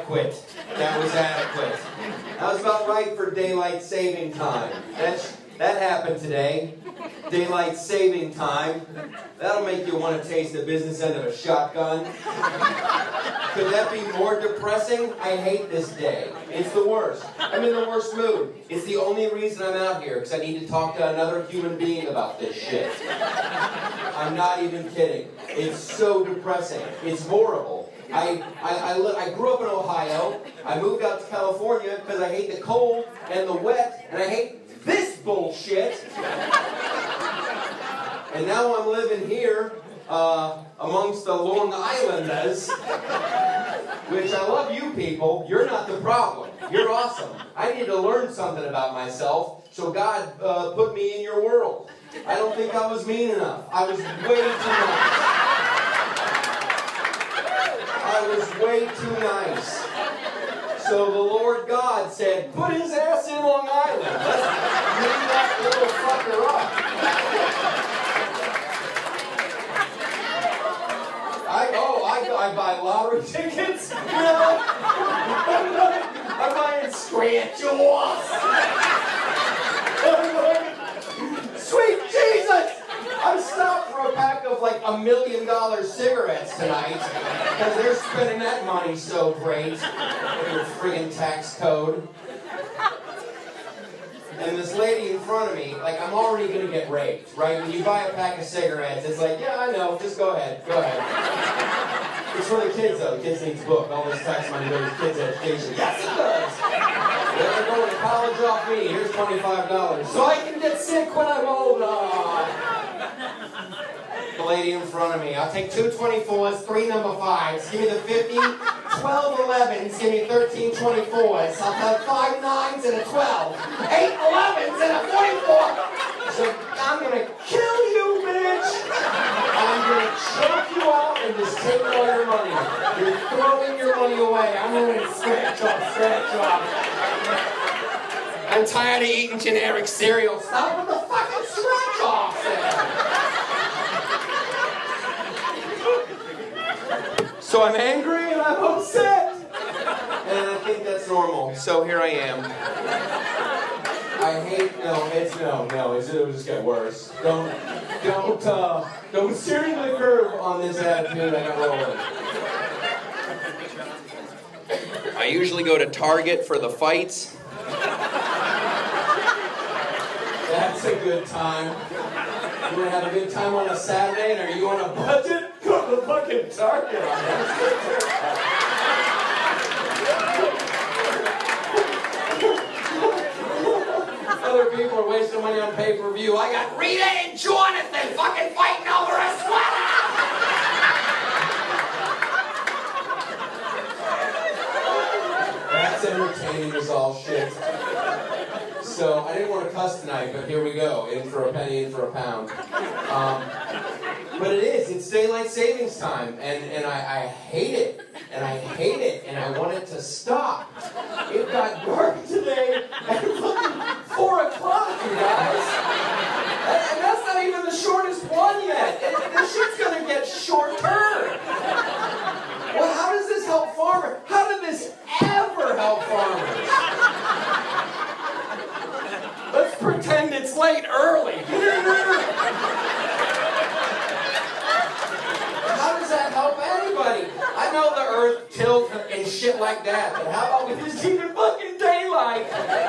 adequate. That was adequate. That was about right for daylight saving time. That happened today. Daylight saving time. That'll make you want to taste the business end of a shotgun. Could that be more depressing? I hate this day. It's the worst. I'm in the worst mood. It's the only reason I'm out here, because I need to talk to another human being about this shit. I'm not even kidding. It's so depressing. It's horrible. I grew up in Ohio. I moved out to California because I hate the cold and the wet, and I hate this bullshit. And now I'm living here amongst the Long Islanders, which I love you people. You're not the problem. You're awesome. I need to learn something about myself, so God put me in your world. I don't think I was mean enough. I was way too nice. I was way too nice. So the Lord God said, put his ass in Long Island. Let's clean that little fucker up. I buy lottery tickets, you know? I'm buying scratch-offs. Sweet Jesus! I'm stopped for a pack of like $1 million cigarettes tonight because they're spending that money so great with their friggin' tax code. And this lady in front of me, like, I'm already gonna get raped, right? When you buy a pack of cigarettes, it's like, yeah, I know, just go ahead. It's for the kids, though. The kids need to book. All this tax money goes to kids' education. Yes, it does. They're going to college off me. Here's $25. So I can get sick when I'm older. The lady in front of me. I'll take 2 24s, 3 number 5s. Give me the 50, 12 11s. Give me 13 24s. I'll have 5 9s and a 12. 8 11s and a 44. So I'm going to kill you, bitch. I'm going to choke you out and just take all your money. You're throwing your money away. I'm going to scratch off. I'm tired of eating generic cereal. Stop with the fucking scratch off there. So I'm angry and I'm upset. And I think that's normal. So here I am. It'll just get worse. Don't steer me to the curve on this attitude I got rolling. I usually go to Target for the fights. That's a good time. You want to have a good time on a Saturday, and are you on a budget? Go to fucking Target. Other people are wasting money on pay-per-view. I got Rita and Jonathan fucking fighting over a sweater! That's entertaining as all shit. So, I didn't want to cuss tonight, but here we go. In for a penny, in for a pound. But it's daylight savings time, and I hate it. And I hate it, and I want it to stop. It got dark today at fucking 4 o'clock, you guys. And that's not even the shortest one yet. This shit's gonna get shorter. Well, how does this help farmers? How did this ever help farmers? Let's pretend it's late early. How does that help anybody? I know the earth tilts and shit like that, but how about we just keep it fucking daylight?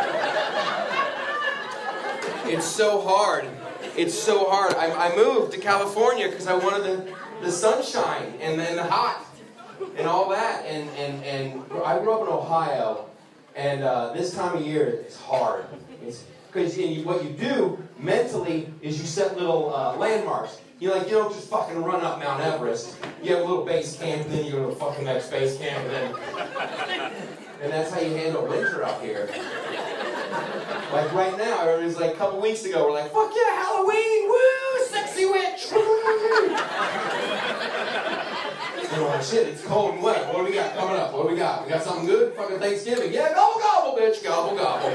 It's so hard. It's so hard. I moved to California because I wanted the sunshine and then the hot and all that. And I grew up in Ohio, and this time of year it's hard. Because what you do mentally is you set little landmarks. You don't just fucking run up Mount Everest. You have a little base camp, then you go to the fucking next base camp, and that's how you handle winter out here. Like right now, it was like a couple weeks ago, we're like, fuck yeah, Halloween, woo, sexy witch, woo. Shit, it's cold and wet. What do we got coming up? What do we got? We got something good? Fucking Thanksgiving. Yeah, gobble gobble, bitch, gobble gobble.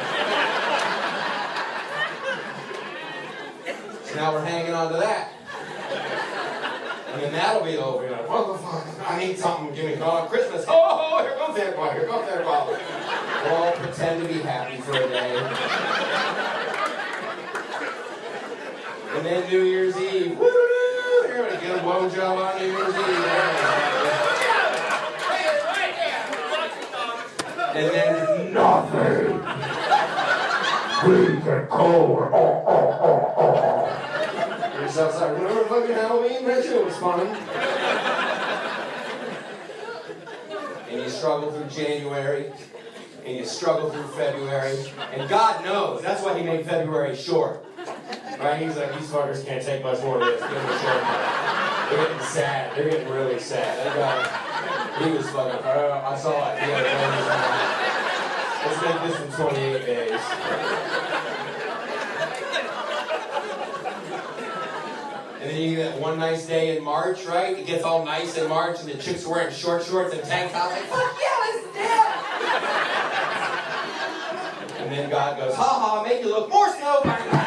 So now we're hanging on to that. And then that'll be over. You're like, what the fuck? I need something. Give me Christmas. Oh, here comes Santa Claus. Here comes Santa Claus. We'll all pretend to be happy for a day. And then New Year's Eve. Woo! You're going to get a blowjob on New Year's Eve. And then nothing. We can go. You're just outside. Remember fucking Halloween? That shit was fun. And you struggle through January. And you struggle through February. And God knows, that's why he made February short. Right? He's like, these fuckers can't take much more of this. Give them a short one. They're getting sad. They're getting really sad. That guy, he was fucking, I saw it. Let's make this in 28 days. And then you get that one nice day in March, right? It gets all nice in March, and the chicks are wearing short shorts and tank tops. Like, fuck yeah, let's dance! And then God goes, ha ha, make you look more snow.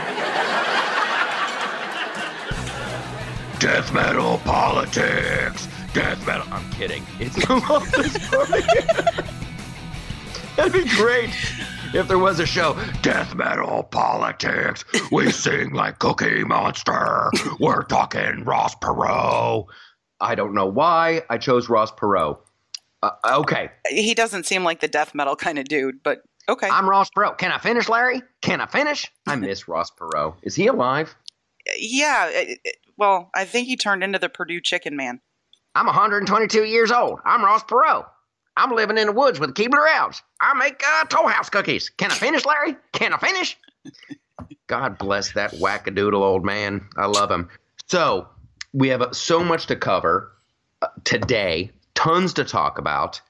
Death metal politics. Death metal. I'm kidding. It's I love this story. That'd be great if there was a show. Death metal politics. We sing like Cookie Monster. We're talking Ross Perot. I don't know why I chose Ross Perot. Okay. He doesn't seem like the death metal kind of dude, but okay. I'm Ross Perot. Can I finish, Larry? Can I finish? I miss Ross Perot. Is he alive? Yeah. Well, I think he turned into the Purdue Chicken Man. I'm 122 years old. I'm Ross Perot. I'm living in the woods with the Keebler Elves. I make Toll House cookies. Can I finish, Larry? Can I finish? God bless that wackadoodle old man. I love him. So we have so much to cover today. Tons to talk about.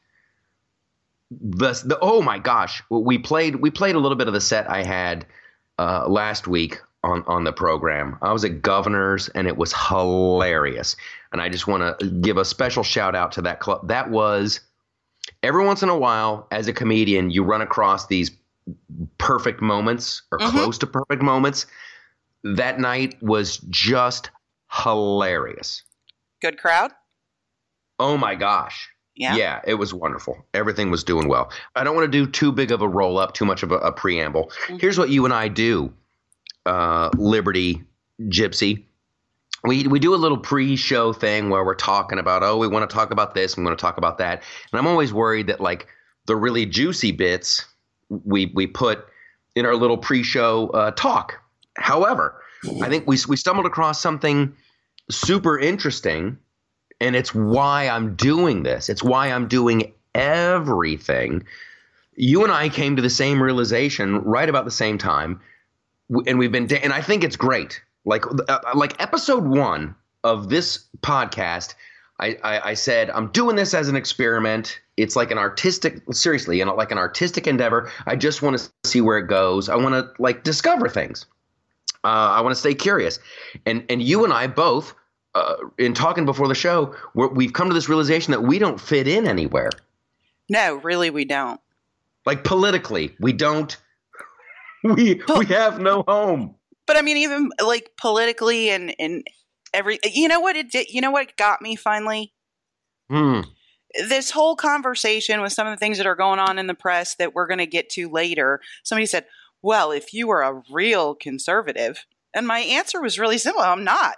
Oh my gosh, we played a little bit of the set I had last week on the program. I was at Governor's and it was hilarious. And I just want to give a special shout out to that club. That was, every once in a while as a comedian, you run across these perfect moments or close to perfect moments. That night was just hilarious. Good crowd? Oh my gosh. Yeah, it was wonderful. Everything was doing well. I don't want to do too big of a roll up, too much of a preamble. Mm-hmm. Here's what you and I do, Liberty Gypsy. We do a little pre-show thing where we're talking about, we want to talk about this, we want to talk about that. And I'm always worried that like the really juicy bits we put in our little pre-show talk. However, I think we stumbled across something super interesting. And it's why I'm doing this. It's why I'm doing everything. You and I came to the same realization right about the same time. And we've been, and I think it's great. Like episode 1 of this podcast, I said, I'm doing this as an experiment. It's like an artistic, seriously, like an artistic endeavor. I just want to see where it goes. I want to like discover things. I want to stay curious. And you and I both, in talking before the show, we've come to this realization that we don't fit in anywhere. No, really, we don't. Like politically, we don't. We have no home. But I mean, even like politically and every, you know what it did? You know what got me finally? This whole conversation with some of the things that are going on in the press that we're going to get to later. Somebody said, "Well, if you were a real conservative," and my answer was really simple: I'm not.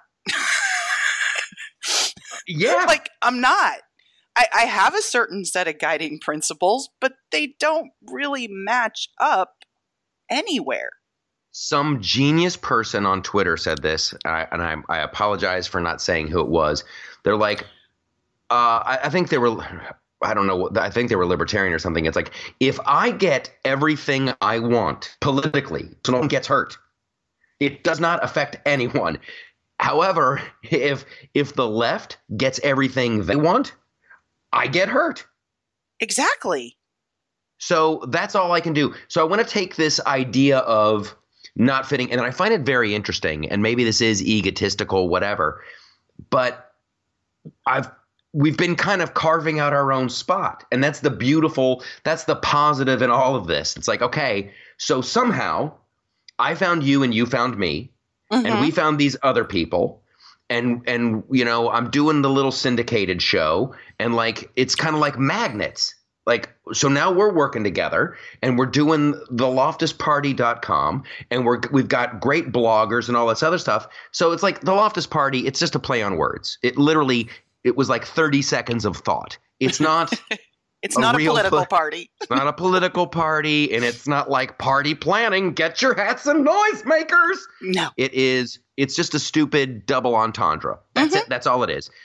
Yeah. Like, I'm not. I have a certain set of guiding principles, but they don't really match up anywhere. Some genius person on Twitter said this, and I apologize for not saying who it was. They're like, I think they were, I don't know, I think they were libertarian or something. It's like, if I get everything I want politically, so no one gets hurt, it does not affect anyone. However, if the left gets everything they want, I get hurt. Exactly. So that's all I can do. So I want to take this idea of not fitting, and I find it very interesting, and maybe this is egotistical, whatever, but we've been kind of carving out our own spot, and that's the positive in all of this. It's like, okay, so somehow I found you and you found me. And we found these other people, and you know, I'm doing the little syndicated show, and like it's kind of like magnets. Like, so now we're working together and we're doing the loftusparty.com, and we've got great bloggers and all this other stuff. So it's like the Loftus Party, it's just a play on words. It was like 30 seconds of thought. It's not it's not a political party. It's not a political party, and it's not like party planning. Get your hats and noisemakers. No. It's just a stupid double entendre. That's it. That's all it is.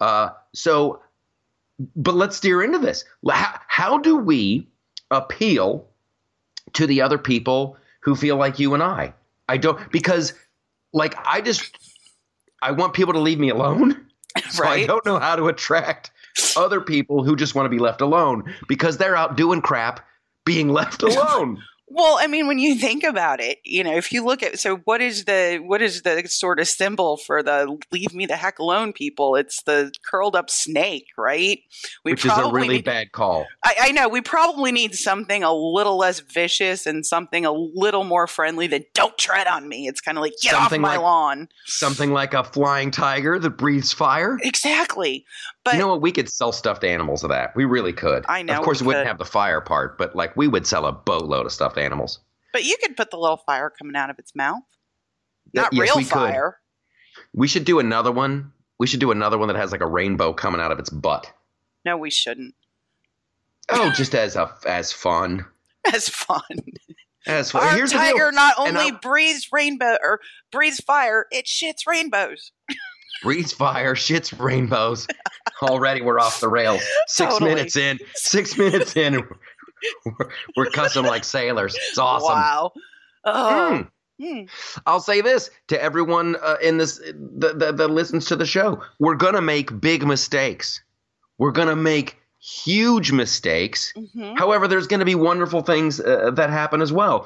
But let's steer into this. How do we appeal to the other people who feel like you and I? Because like I want people to leave me alone. So right? I don't know how to attract other people who just want to be left alone because they're out doing crap being left alone. Well, I mean, when you think about it, you know, if you look at, so what is the sort of symbol for the leave me the heck alone people? It's the curled up snake, right? Which is a really bad call. I know. We probably need something a little less vicious and something a little more friendly than don't tread on me. It's kind of like, get off my lawn. Something like a flying tiger that breathes fire. Exactly. But you know what? We could sell stuffed animals of that. We really could. I know. Of course, we wouldn't have the fire part, but like we would sell a boatload of stuffed animals. But you could put the little fire coming out of its mouth. Not real fire. We should do another one. We should do another one that has like a rainbow coming out of its butt. No, we shouldn't. Oh, just as fun. As fun. As fun. Our Here's tiger not only breathes rainbow or breathes fire, it shits rainbows. Breathes fire, shits rainbows. Already we're off the rails. 6 minutes in. 6 minutes in. We're cussing like sailors. It's awesome. Wow. Oh. I'll say this to everyone in this that listens to the show. We're going to make big mistakes. We're going to make huge mistakes. Mm-hmm. However, there's going to be wonderful things that happen as well.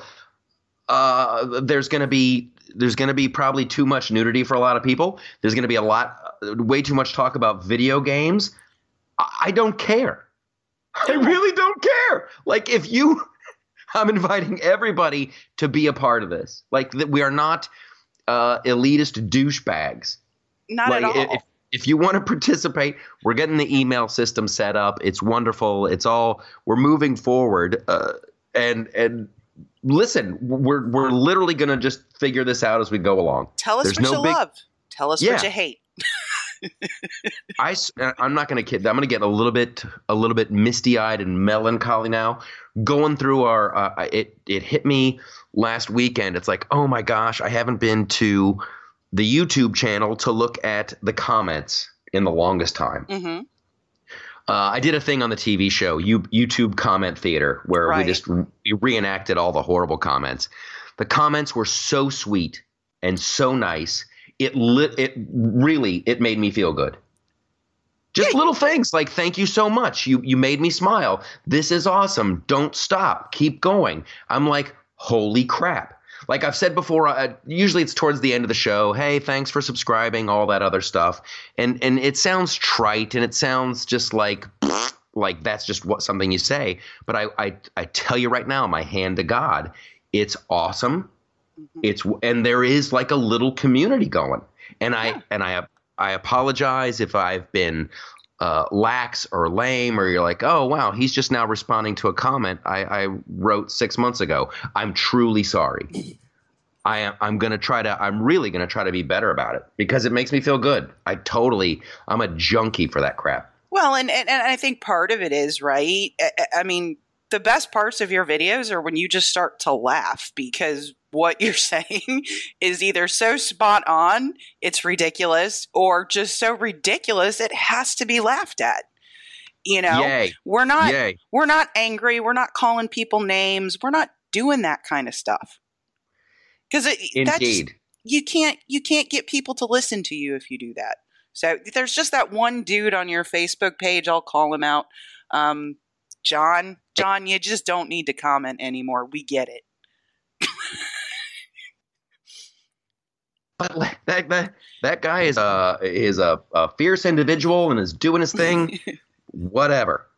There's going to be probably too much nudity for a lot of people. There's going to be way too much talk about video games. I don't care. I really don't care. Like I'm inviting everybody to be a part of this. Like we are not elitist douchebags. Not at all. If you want to participate, we're getting the email system set up. It's wonderful. We're moving forward. And listen, we're literally going to just figure this out as we go along. Tell us what you love. Tell us what you hate. I'm not going to kid. I'm going to get a little bit misty-eyed and melancholy now. Going through it hit me last weekend. It's like, oh my gosh, I haven't been to the YouTube channel to look at the comments in the longest time. Mm-hmm. I did a thing on the TV show, YouTube Comment Theater, where we reenacted all the horrible comments. The comments were so sweet and so nice. It made me feel good. Just little things like, thank you so much. You made me smile. This is awesome. Don't stop. Keep going. I'm like, holy crap. Like I've said before, usually it's towards the end of the show. Hey, thanks for subscribing, all that other stuff. And it sounds trite and it sounds just like that's just something you say. But I tell you right now, my hand to God, it's awesome. And there is like a little community going. And I apologize if I've been lax or lame, or you're like, oh wow, he's just now responding to a comment I wrote 6 months ago. I'm truly sorry. I'm really gonna try to be better about it because it makes me feel good. I'm a junkie for that crap. Well, and I think part of it is, right? I mean, the best parts of your videos are when you just start to laugh because what you're saying is either so spot on, it's ridiculous, or just so ridiculous it has to be laughed at. You know, we're not angry. We're not calling people names. We're not doing that kind of stuff. Because you can't get people to listen to you if you do that. So there's just that one dude on your Facebook page. I'll call him out. John, you just don't need to comment anymore. We get it. But that guy is a fierce individual and is doing his thing. Whatever.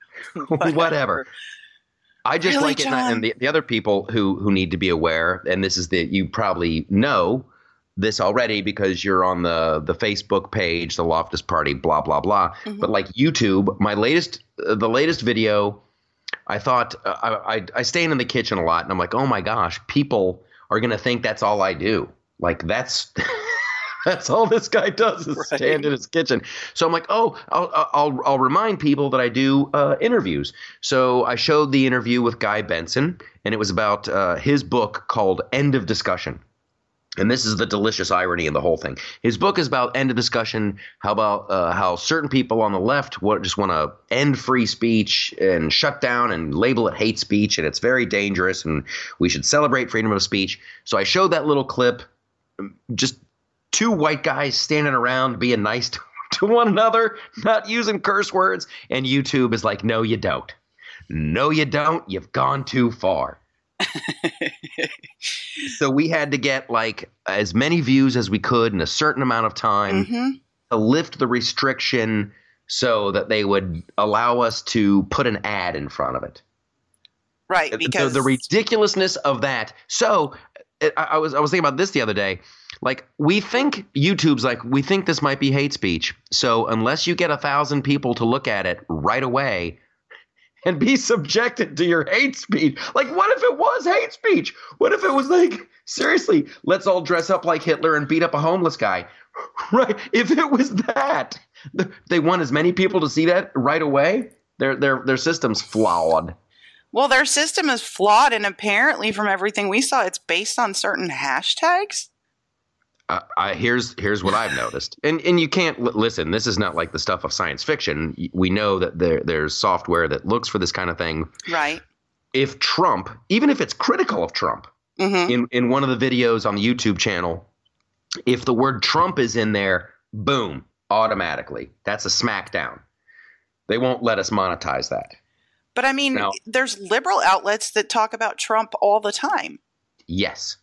I just like it, and the other people who need to be aware, and this is you probably know this already because you're on the Facebook page, the Loftus Party, blah, blah, blah. Mm-hmm. But like YouTube, the latest video, I thought I stand in the kitchen a lot and I'm like, oh my gosh, people are going to think that's all I do. Like that's all this guy does is stand in his kitchen. So I'm like, oh, I'll remind people that I do interviews. So I showed the interview with Guy Benson, and it was about his book called End of Discussion. And this is the delicious irony in the whole thing. His book is about end of discussion, how certain people on the left just want to end free speech and shut down and label it hate speech, and it's very dangerous, and we should celebrate freedom of speech. So I showed that little clip, just two white guys standing around being nice to one another, not using curse words, and YouTube is like, no, you don't. No, you don't. You've gone too far. So we had to get like as many views as we could in a certain amount of time to lift the restriction so that they would allow us to put an ad in front of it. Right, because the ridiculousness of that. So I was thinking about this the other day. Like we think this might be hate speech. So unless you get 1,000 people to look at it right away and be subjected to your hate speech. Like, what if it was hate speech? What if it was like, seriously, let's all dress up like Hitler and beat up a homeless guy? Right? If it was that, they want as many people to see that right away. Their system's flawed. Well, their system is flawed, and apparently, from everything we saw, it's based on certain hashtags. Here's what I've noticed, and you can't listen. This is not like the stuff of science fiction. We know that there's software that looks for this kind of thing. Right. If Trump, even if it's critical of Trump, in one of the videos on the YouTube channel, if the word Trump is in there, boom, automatically, that's a smackdown. They won't let us monetize that. But I mean, there's liberal outlets that talk about Trump all the time. Yes.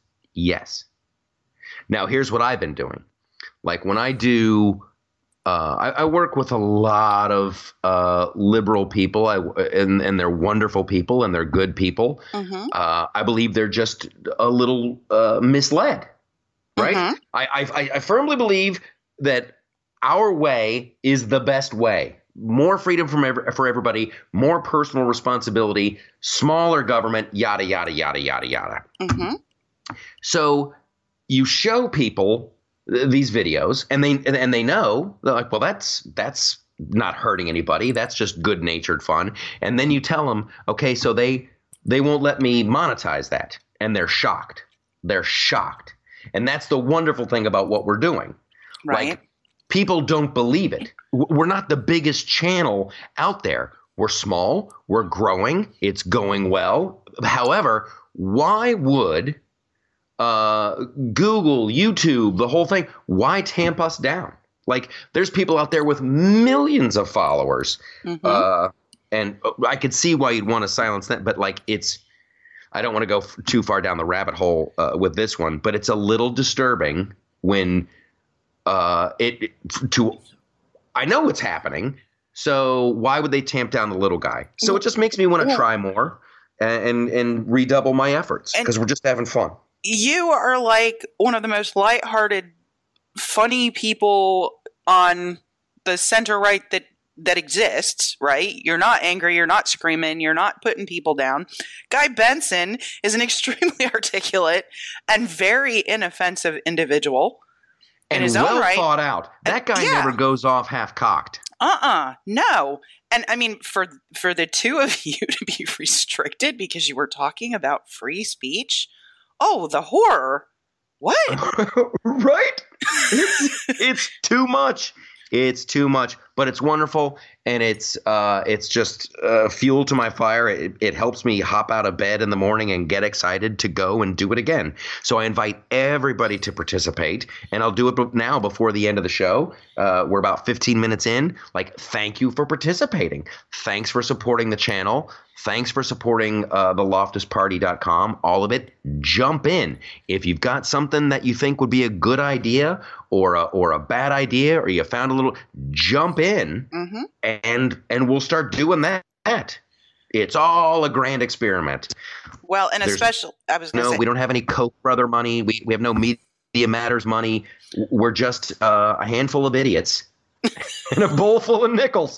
Now, here's what I've been doing. Like when I do, I work with a lot of liberal people, and they're wonderful people and they're good people. I believe they're just a little misled, right? I firmly believe that our way is the best way. More freedom for everybody, more personal responsibility, smaller government, yada, yada, yada, yada, yada. So you show people these videos and they know, they're like, well, that's not hurting anybody. That's just good natured fun. And then you tell them, okay, so they won't let me monetize that. And they're shocked. And that's the wonderful thing about what we're doing. Right. Like, people don't believe it. We're not the biggest channel out there. We're small. We're growing. It's going well. However, why would Google, YouTube, the whole thing, why tamp us down? Like, there's people out there with millions of followers. And I could see why you'd want to silence that. But like, I don't want to go too far down the rabbit hole with this one, but it's a little disturbing when I know what's happening. So why would they tamp down the little guy? So it just makes me want to try more and redouble my efforts because we're just having fun. You are like one of the most lighthearted, funny people on the center right that exists, right? You're not angry. You're not screaming. You're not putting people down. Guy Benson is an extremely articulate and very inoffensive individual. In his own right, thought out. That guy never goes off half-cocked. No. And I mean, for the two of you to be restricted because you were talking about free speech, oh, the horror. What? Right? It's too much. It's too much, but it's wonderful, and it's just fuel to my fire. It helps me hop out of bed in the morning and get excited to go and do it again. So I invite everybody to participate, and I'll do it now before the end of the show. We're about 15 minutes in. Like, thank you for participating. Thanks for supporting the channel. Thanks for supporting theloftusparty.com. All of it. Jump in. If you've got something that you think would be a good idea or a bad idea, or you found a little, jump in and we'll start doing that. It's all a grand experiment. Well, and especially, I was going to say, we don't have any Koch brother money. We have no media media matters money. We're just a handful of idiots and a bowl full of nickels.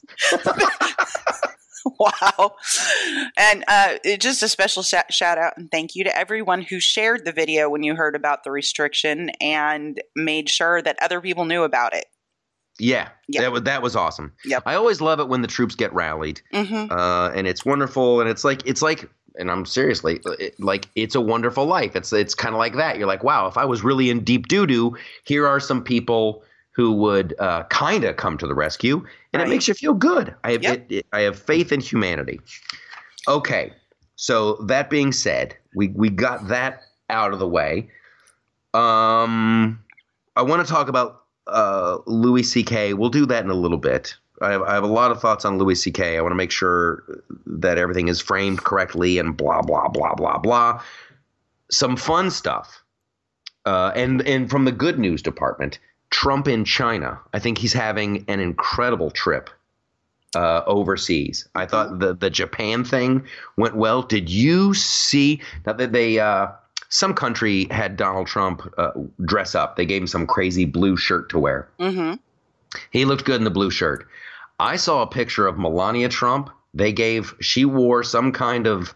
Wow. And just a special shout out and thank you to everyone who shared the video when you heard about the restriction and made sure that other people knew about it. Yeah, that was awesome. Yep. I always love it when the troops get rallied, and it's wonderful. And it's like, and I'm seriously like, it's a wonderful life. It's kind of like that. You're like, wow, if I was really in deep doo-doo, here are some people who would kind of come to the rescue, and it makes you feel good. I have faith in humanity. Okay, so that being said, we got that out of the way. I want to talk about Louis C.K. We'll do that in a little bit. I have a lot of thoughts on Louis C.K. I want to make sure that everything is framed correctly and blah, blah, blah, blah, blah. Some fun stuff. And from the good news department, Trump in China. I think he's having an incredible trip overseas. I thought the Japan thing went well. Did you see that they some country had Donald Trump dress up? They gave him some crazy blue shirt to wear. Mm-hmm. He looked good in the blue shirt. I saw a picture of Melania Trump. She wore some kind of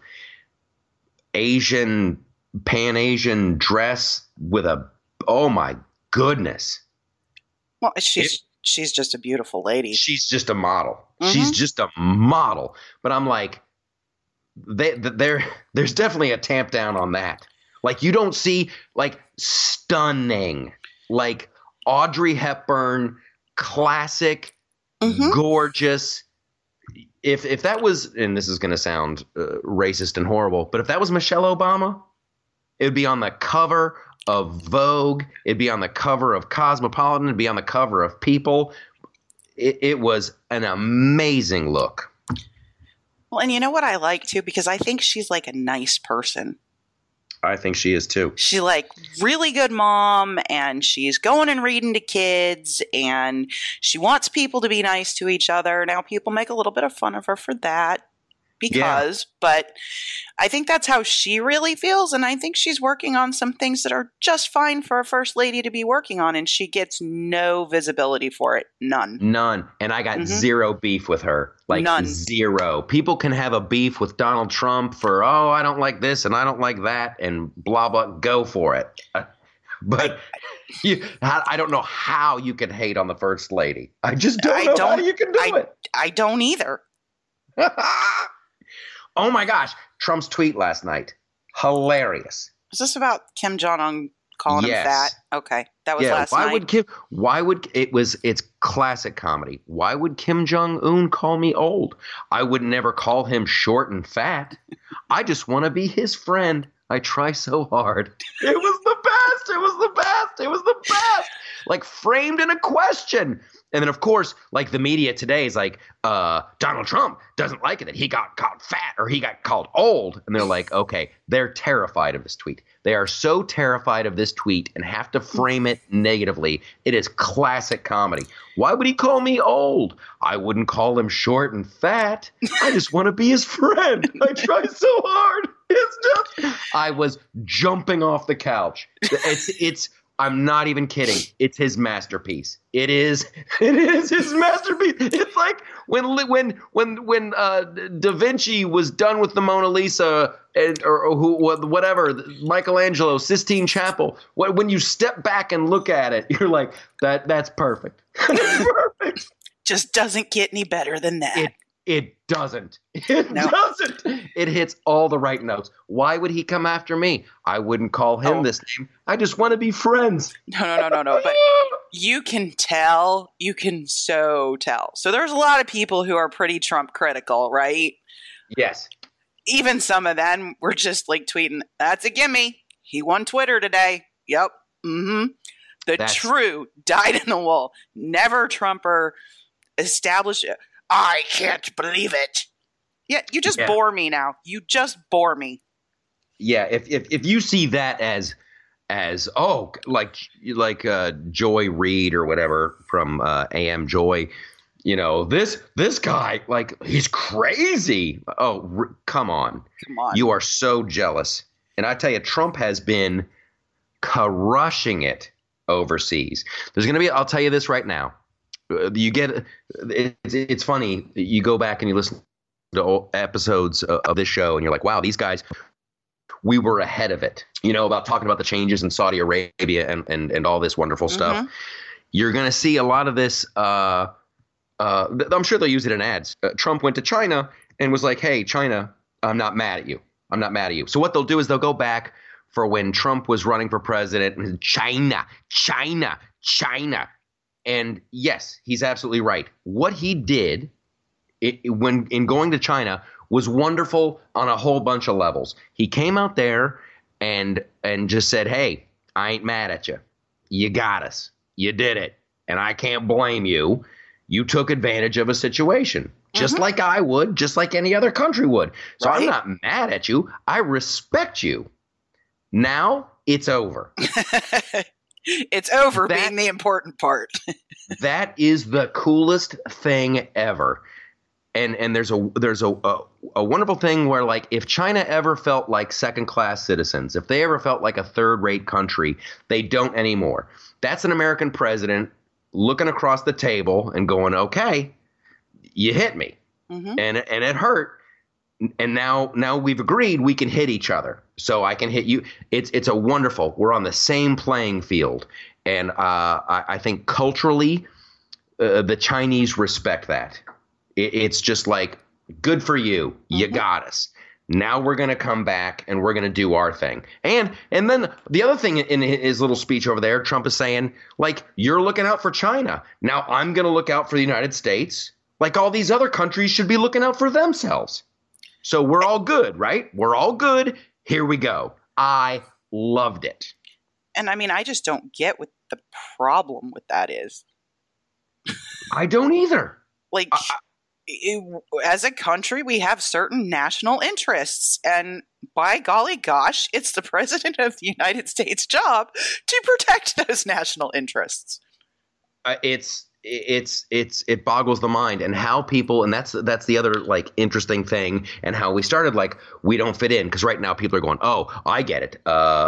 Pan-Asian dress with oh my goodness. Well, she's just a beautiful lady. She's just a model. Mm-hmm. She's just a model. But I'm like, there's definitely a tamp down on that. Like, you don't see, like, stunning, like Audrey Hepburn, classic, gorgeous. If that was, and this is going to sound racist and horrible, but if that was Michelle Obama, it would be on the cover of Vogue. It'd be on the cover of Cosmopolitan. It'd be on the cover of People. It was an amazing look. Well, and you know what I like, too? Because I think she's like a nice person. I think she is too. She's like really good mom, and she's going and reading to kids, and she wants people to be nice to each other. Now people make a little bit of fun of her for that but I think that's how she really feels, and I think she's working on some things that are just fine for a first lady to be working on, and she gets no visibility for it. None. And I got zero beef with her. Like, none. Zero. People can have a beef with Donald Trump for, I don't like this and I don't like that and blah, blah, go for it. But I don't know how you can hate on the first lady. I just don't know how you can do it. I don't either. Oh my gosh. Trump's tweet last night. Hilarious. Is this about Kim Jong-un calling him fat? Okay. That was last night. It's classic comedy. Why would Kim Jong-un call me old? I would never call him short and fat. I just want to be his friend. I try so hard. It was the best. It was the best. It was the best. Like, framed in a question. And then, of course, like, the media today is like, Donald Trump doesn't like it that he got called fat or he got called old. And they're like, okay, they're terrified of this tweet. They are so terrified of this tweet and have to frame it negatively. It is classic comedy. Why would he call me old? I wouldn't call him short and fat. I just want to be his friend. I try so hard. I was jumping off the couch. I'm not even kidding. It's his masterpiece. It is his masterpiece. It's like when Da Vinci was done with the Mona Lisa or whatever, Michelangelo, Sistine Chapel. When you step back and look at it, you're like, that's perfect. That's perfect. Just doesn't get any better than that. It doesn't. It doesn't. It hits all the right notes. Why would he come after me? I wouldn't call him this name. I just want to be friends. No. But you can tell. You can so tell. So there's a lot of people who are pretty Trump critical, right? Yes. Even some of them were just like tweeting, that's a gimme. He won Twitter today. Yep. Mm-hmm. That's true dyed-in-the-wool, never Trumper established. I can't believe it. Yeah, you just bore me now. You just bore me. Yeah, if you see that as like Joy Reid or whatever from AM Joy, you know, this guy, like, he's crazy. Oh, come on. You are so jealous. And I tell you, Trump has been crushing it overseas. There's going to be, I'll tell you this right now. It's funny. You go back and you listen to old episodes of this show and you're like, wow, these guys, we were ahead of it, about talking about the changes in Saudi Arabia and all this wonderful stuff. You're going to see a lot of this. I'm sure they'll use it in ads. Trump went to China and was like, hey, China, I'm not mad at you. I'm not mad at you. So what they'll do is they'll go back for when Trump was running for president and China. And yes, he's absolutely right. What he did when in going to China was wonderful on a whole bunch of levels. He came out there and just said, hey, I ain't mad at you. You got us. You did it. And I can't blame you. You took advantage of a situation, just like I would, just like any other country would. So I'm not mad at you. I respect you. Now it's over. It's over being the important part. That is the coolest thing ever. And there's a wonderful thing where, like, if China ever felt like second-class citizens, if they ever felt like a third-rate country, they don't anymore. That's an American president looking across the table and going, okay, you hit me. And it hurt. And now we've agreed we can hit each other. So I can hit you. It's a wonderful. We're on the same playing field. And I think culturally, the Chinese respect that. It's just like, good for you. You got us. Now we're going to come back and we're going to do our thing. And then the other thing in his little speech over there, Trump is saying, like, you're looking out for China. Now I'm going to look out for the United States. Like all these other countries should be looking out for themselves. So we're all good, right? We're all good. Here we go. I loved it. And I mean, I just don't get what the problem with that is. I don't either. Like, as a country, we have certain national interests. And by golly gosh, it's the president of the United States' job to protect those national interests. It boggles the mind, and how people, and that's the other like interesting thing, and how we started like we don't fit in, because right now people are going, oh, I get it,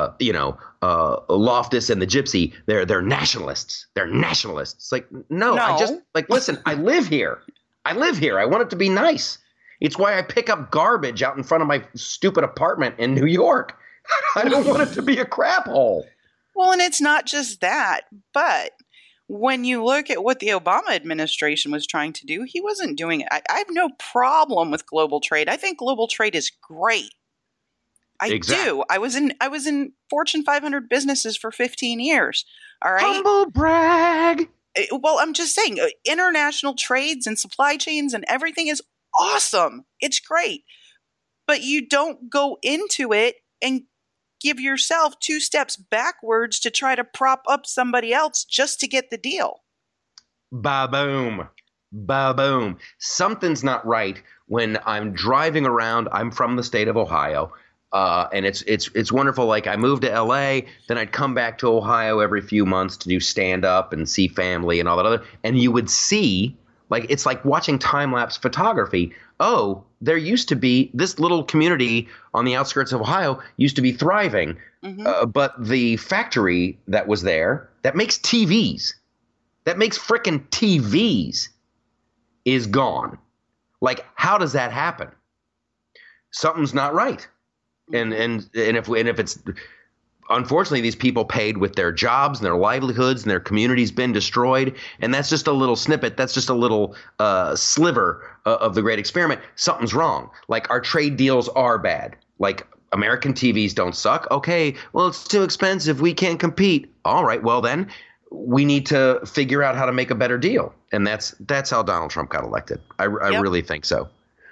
Loftus and the Gypsy, they're nationalists, It's like no. I just like, listen, I live here, I want it to be nice. It's why I pick up garbage out in front of my stupid apartment in New York. I don't want it to be a crap hole. Well, and it's not just that, but when you look at what the Obama administration was trying to do, he wasn't doing it. I have no problem with global trade. I think global trade is great. I do. I was in Fortune 500 businesses for 15 years. All right. Humble brag. Well, I'm just saying, international trades and supply chains and everything is awesome. It's great. But you don't go into it and give yourself 2 steps backwards to try to prop up somebody else just to get the deal. Ba-boom. Ba-boom. Something's not right when I'm driving around. I'm from the state of Ohio. And it's wonderful. Like, I moved to LA, then I'd come back to Ohio every few months to do stand up and see family and all that other. And you would see, like, it's like watching time-lapse photography. Oh, there used to be this little community on the outskirts of Ohio used to be thriving. But the factory that was there that makes TVs, frickin' TVs, is gone. Like, how does that happen? Something's not right. And if it's, unfortunately, these people paid with their jobs and their livelihoods, and their community's been destroyed. And that's just a little snippet. That's just a little sliver of the great experiment. Something's wrong. Like, our trade deals are bad. Like, American TVs don't suck. Okay, well, it's too expensive. We can't compete. All right, well then, we need to figure out how to make a better deal. And that's how Donald Trump got elected. I really think so.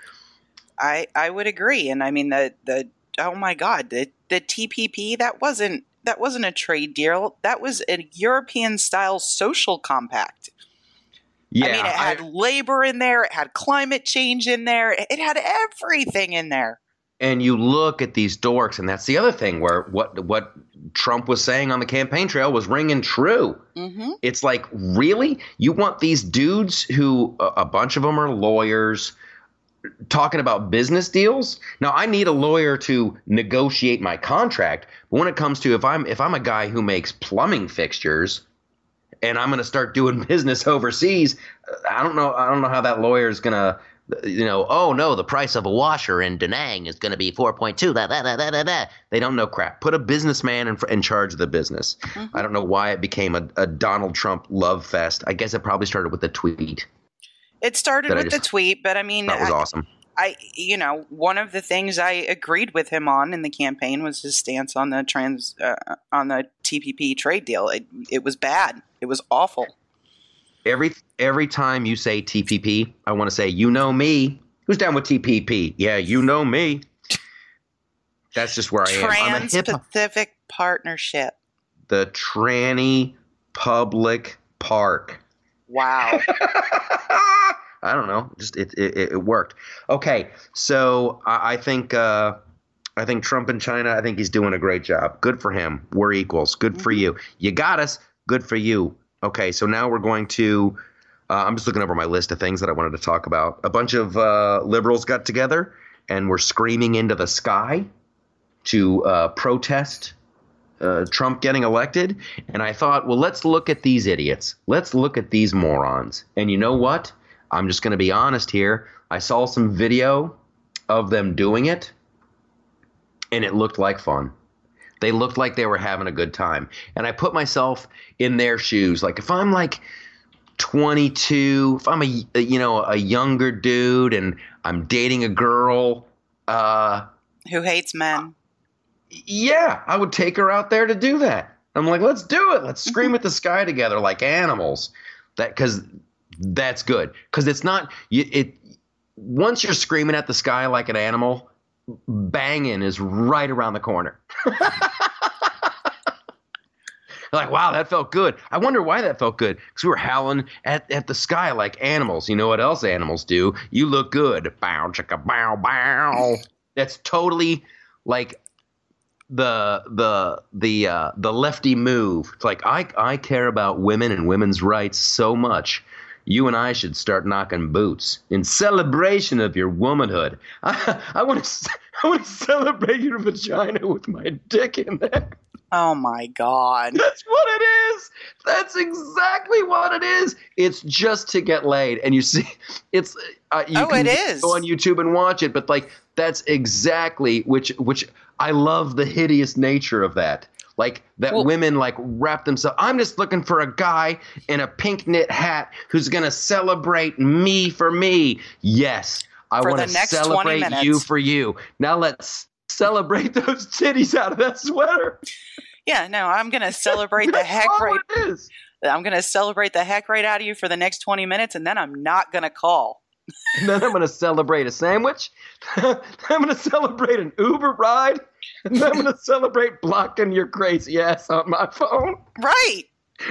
I would agree. And I mean, the oh my God, the TPP, that wasn't a trade deal. That was a European style social compact. Yeah, I mean, it had labor in there. It had climate change in there. It had everything in there. And you look at these dorks, and that's the other thing where what Trump was saying on the campaign trail was ringing true. It's like, really? You want these dudes who a bunch of them are lawyers, talking about business deals. Now, I need a lawyer to negotiate my contract. But when it comes to if I'm a guy who makes plumbing fixtures and I'm going to start doing business overseas, I don't know how that lawyer is going to, oh no, the price of a washer in Da Nang is going to be 4.2. They don't know crap. Put a businessman in charge of the business. Mm-hmm. I don't know why it became a Donald Trump love fest. I guess it probably started with a tweet. It started with the tweet, but I mean, that was awesome. One of the things I agreed with him on in the campaign was his stance on the TPP trade deal. It was bad. It was awful. Every time you say TPP, I want to say, you know me. Who's down with TPP? Yeah, you know me. That's just where I am. Trans-Pacific Partnership. The Tranny Public Park. Wow. I don't know. Just it worked. Okay, so I think Trump in China. I think he's doing a great job. Good for him. We're equals. Good for you. You got us. Good for you. Okay, so now we're going to. I'm just looking over my list of things that I wanted to talk about. A bunch of liberals got together and were screaming into the sky to protest Trump getting elected. And I thought, well, let's look at these idiots. Let's look at these morons. And you know what? I'm just going to be honest here. I saw some video of them doing it, and it looked like fun. They looked like they were having a good time. And I put myself in their shoes. Like if I'm like 22, if I'm a younger dude and I'm dating a girl who hates men. Yeah, I would take her out there to do that. I'm like, let's do it. Let's scream at the sky together like animals. Because that's good. Because it's not once you're screaming at the sky like an animal, banging is right around the corner. Like, wow, that felt good. I wonder why that felt good. Because we were howling at the sky like animals. You know what else animals do? You look good. Bow, chicka, bow, bow. That's totally like the lefty move. It's like I care about women and women's rights so much. You and I should start knocking boots in celebration of your womanhood. I want to celebrate your vagina with my dick in there. Oh my God. That's what it is. That's exactly what it is. It's just to get laid. And you see, it's it is. Go on YouTube and watch it, but like that's exactly which I love the hideous nature of that. Like that women like wrap themselves. I'm just looking for a guy in a pink knit hat who's going to celebrate me for me. Yes, I want to celebrate you for you. Now let's celebrate those titties out of that sweater. Yeah, no, I'm going to celebrate the heck right. I'm going to celebrate the heck right out of you for the next 20 minutes, and then I'm not going to call. And then I'm going to celebrate a sandwich. I'm going to celebrate an Uber ride. And then I'm going to celebrate blocking your crazy ass on my phone. Right.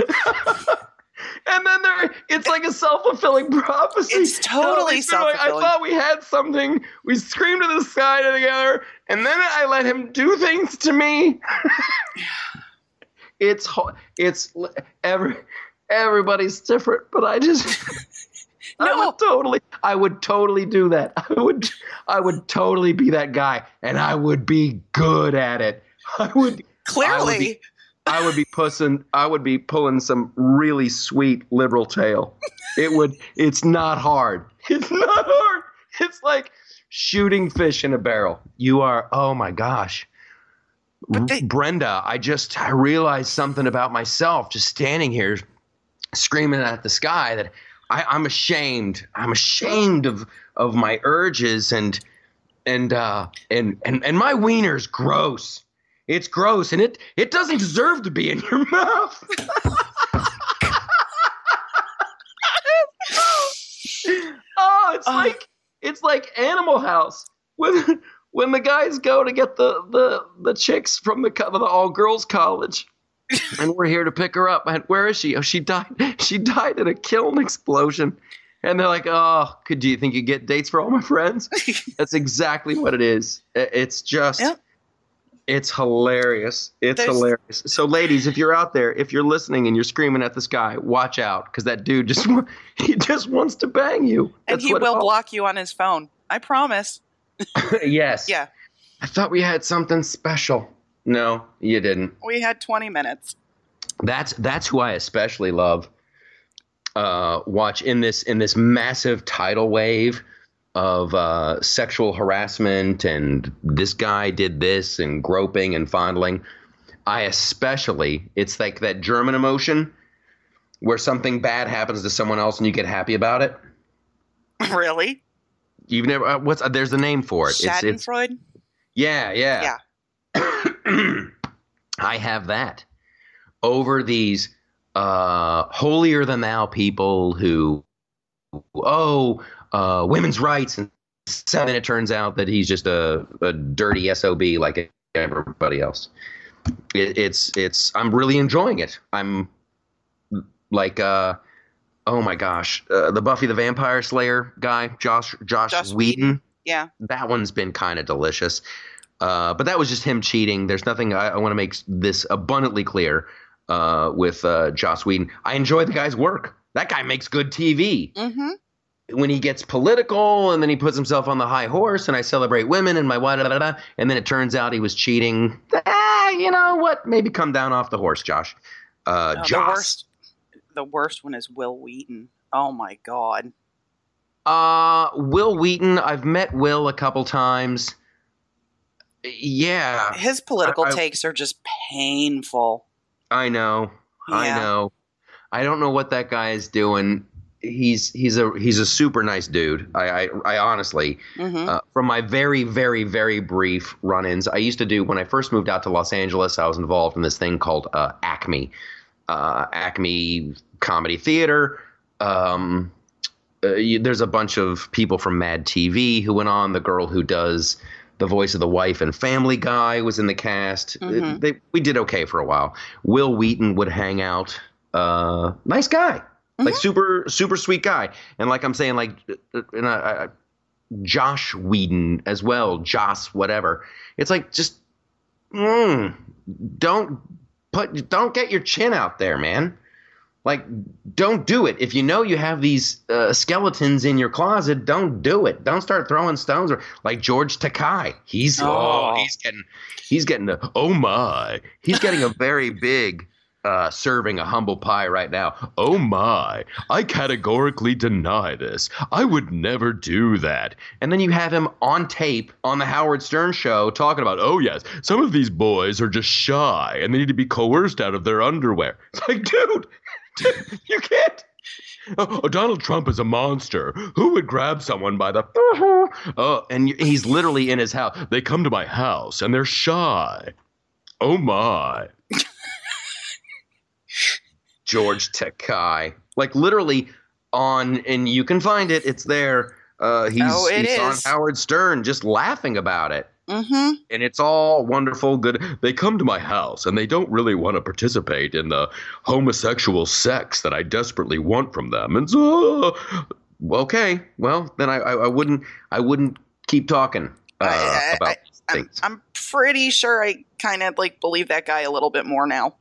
And then it's like a self-fulfilling prophecy. It's totally self-fulfilling. I thought we had something. We screamed to the sky together, and then I let him do things to me. Everybody's different, but I just I would totally do that. I would totally be that guy, and I would be good at it. Clearly. I would be pulling some really sweet liberal tail. It's not hard. It's not hard. It's like shooting fish in a barrel. You are, oh my gosh. Brenda, I realized something about myself just standing here screaming at the sky that I'm ashamed. I'm ashamed of my urges and my wiener's gross. It's gross, and it doesn't deserve to be in your mouth. It's like Animal House when the guys go to get the chicks from the all girls college, and we're here to pick her up. And where is she? Oh, she died. She died in a kiln explosion. And they're like, oh, do you think you get dates for all my friends? That's exactly what it is. It's just. Yep. It's hilarious. It's hilarious. So, ladies, if you're out there, if you're listening and you're screaming at the sky, watch out, because that dude just wants to bang you. And he will block you on his phone. I promise. Yes. Yeah. I thought we had something special. No, you didn't. We had 20 minutes. That's who I especially love. Watch in this massive tidal wave of sexual harassment and this guy did this and groping and fondling. It's like that German emotion where something bad happens to someone else and you get happy about it. Really? You've never there's a name for it. Schadenfreude? Yeah. I have that over these holier than thou people who women's rights, and then it turns out that he's just a dirty SOB like everybody else. I'm really enjoying it. I'm like oh my gosh, the Buffy the Vampire Slayer guy, Josh Whedon. Yeah, that one's been kind of delicious. But that was just him cheating. There's nothing. I want to make this abundantly clear with Joss Whedon. I enjoy the guy's work. That guy makes good TV. Mm-hmm. When he gets political and then he puts himself on the high horse and I celebrate women and my and then it turns out he was cheating. You know what? Maybe come down off the horse, Josh. Joss. The worst one is Will Wheaton. Oh my God. Will Wheaton. I've met Will a couple times. Yeah. His political takes are just painful. I know. Yeah. I know. I don't know what that guy is doing. He's a super nice dude. I honestly, from my very, very, very brief run-ins, I used to do, when I first moved out to Los Angeles, I was involved in this thing called Acme Comedy Theater. There's a bunch of people from Mad TV who went on. The girl who does the voice of the wife and Family Guy was in the cast. We did okay for a while. Will Wheaton would hang out. Nice guy. Like super, super sweet guy. And like I'm saying, like Josh Whedon as well, Joss, whatever. It's like, just don't get your chin out there, man. Like, don't do it. If you know you have these skeletons in your closet, don't do it. Don't start throwing stones. Or like George Takei, he's getting he's getting a very big serving a humble pie right now. Oh my, I categorically deny this. I would never do that. And then you have him on tape on the Howard Stern show talking about, oh yes, some of these boys are just shy and they need to be coerced out of their underwear. It's like, dude, you can't. Oh, Donald Trump is a monster. Who would grab someone by the... and he's literally in his house. They come to my house and they're shy. Oh my. George Takei, like literally and you can find it. It's there. He's on Howard Stern, just laughing about it. And it's all wonderful, good. They come to my house and they don't really want to participate in the homosexual sex that I desperately want from them. And so, okay, well then I wouldn't keep talking about things. I'm pretty sure I kind of like believe that guy a little bit more now.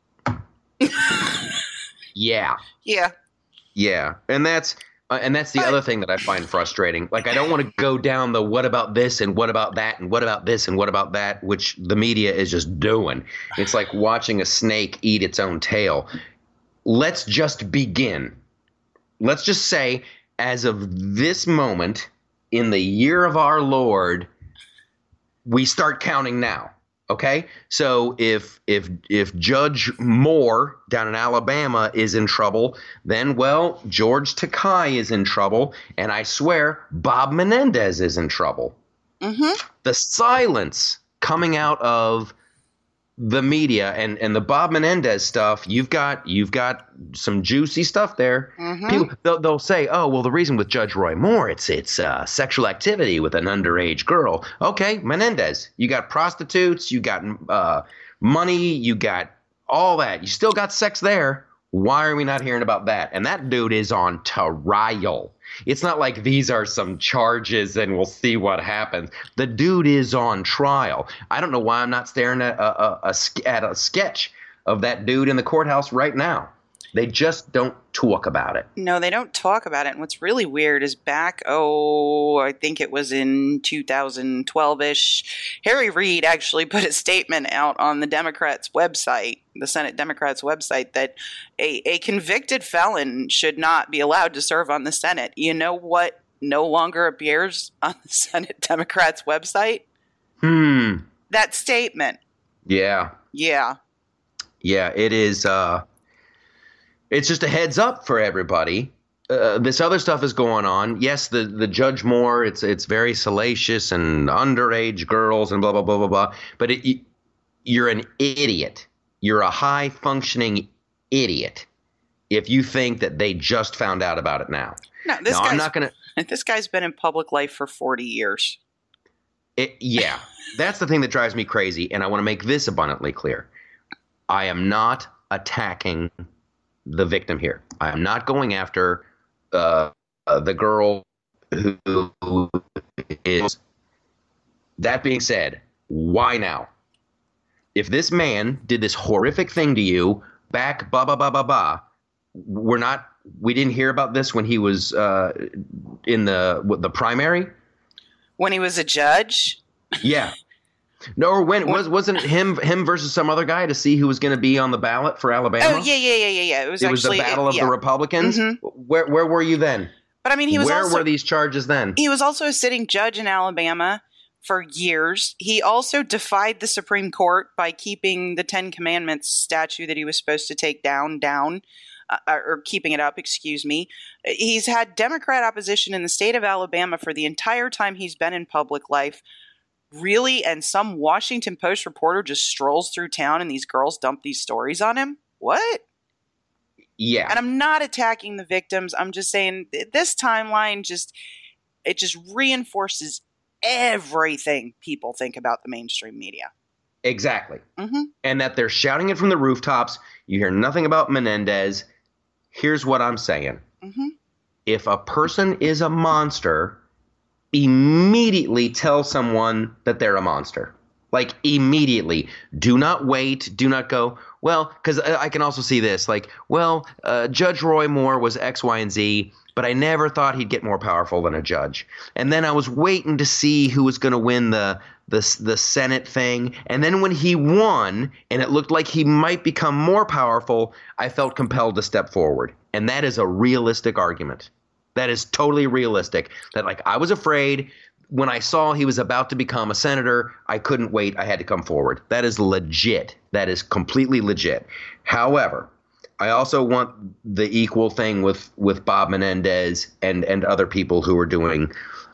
Yeah. And that's the other thing that I find frustrating. Like, I don't want to go down the what about this and what about that and what about this and what about that, which the media is just doing. It's like watching a snake eat its own tail. Let's just begin. Let's just say, as of this moment in the year of our Lord, we start counting now. Okay, so if Judge Moore down in Alabama is in trouble, then, well, George Takei is in trouble, and I swear Bob Menendez is in trouble. The silence coming out of the media and the Bob Menendez stuff, you've got some juicy stuff there. People they'll say, oh well, the reason with Judge Roy Moore, it's sexual activity with an underage girl. Okay, Menendez, you got prostitutes, you got money, you got all that. You still got sex there. Why are we not hearing about that? And that dude is on trial. It's not like these are some charges and we'll see what happens. The dude is on trial. I don't know why I'm not staring at a sketch of that dude in the courthouse right now. They just don't talk about it. No, they don't talk about it. And what's really weird is back, I think it was in 2012-ish, Harry Reid actually put a statement out on the Democrats' website, the Senate Democrats' website, that a convicted felon should not be allowed to serve on the Senate. You know what no longer appears on the Senate Democrats' website? That statement. Yeah. Yeah. Yeah, it is. It's just a heads up for everybody. This other stuff is going on. Yes, the Judge Moore, it's very salacious and underage girls and blah, blah, blah, blah, blah. But you're an idiot. You're a high-functioning idiot if you think that they just found out about it now. No, this guy's been in public life for 40 years. Yeah, that's the thing that drives me crazy, and I want to make this abundantly clear. I am not attacking the victim here. I am not going after the girl who is. That being said, why now? If this man did this horrific thing to you back, we didn't hear about this when he was in the primary? When he was a judge? Yeah. No, or wasn't it him versus some other guy to see who was going to be on the ballot for Alabama? Oh, yeah. It was the battle of the Republicans. Mm-hmm. Where were you then? But I mean, where were these charges then? He was also a sitting judge in Alabama for years. He also defied the Supreme Court by keeping the Ten Commandments statue that he was supposed to take down, or keeping it up, excuse me. He's had Democrat opposition in the state of Alabama for the entire time he's been in public life. Really? And some Washington Post reporter just strolls through town and these girls dump these stories on him? What? Yeah. And I'm not attacking the victims. I'm just saying this timeline just reinforces everything people think about the mainstream media. Exactly. Mm-hmm. And that they're shouting it from the rooftops. You hear nothing about Menendez. Here's what I'm saying. Mm-hmm. If a person is a monster, immediately tell someone that they're a monster. Like, immediately. Do not wait. Do not go, well, because I can also see this. Like, well, Judge Roy Moore was X, Y, and Z, but I never thought he'd get more powerful than a judge. And then I was waiting to see who was going to win the Senate thing. And then when he won, and it looked like he might become more powerful, I felt compelled to step forward. And that is a realistic argument. That is totally realistic. That, like, I was afraid when I saw he was about to become a senator, I couldn't wait. I had to come forward. That is legit. That is completely legit. However, I also want the equal thing with Bob Menendez and other people who are doing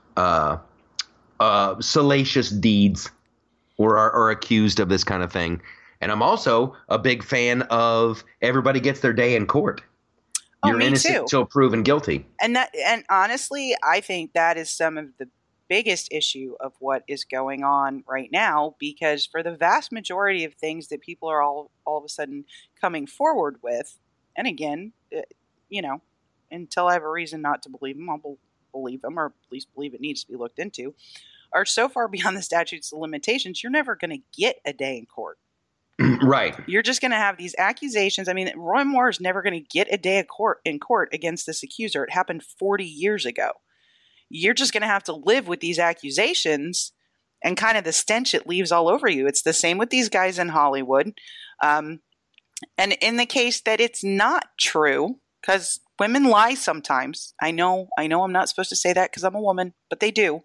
salacious deeds or are accused of this kind of thing. And I'm also a big fan of everybody gets their day in court. You're innocent until proven guilty. And honestly, I think that is some of the biggest issue of what is going on right now, because for the vast majority of things that people are all of a sudden coming forward with, and again, until I have a reason not to believe them, I'll believe them, or at least believe it needs to be looked into, are so far beyond the statutes of limitations, you're never going to get a day in court. Right. You're just going to have these accusations. I mean, Roy Moore is never going to get a day in court against this accuser. It happened 40 years ago. You're just going to have to live with these accusations and kind of the stench it leaves all over you. It's the same with these guys in Hollywood. And in the case that it's not true, because women lie sometimes. I know I'm not supposed to say that because I'm a woman, but they do.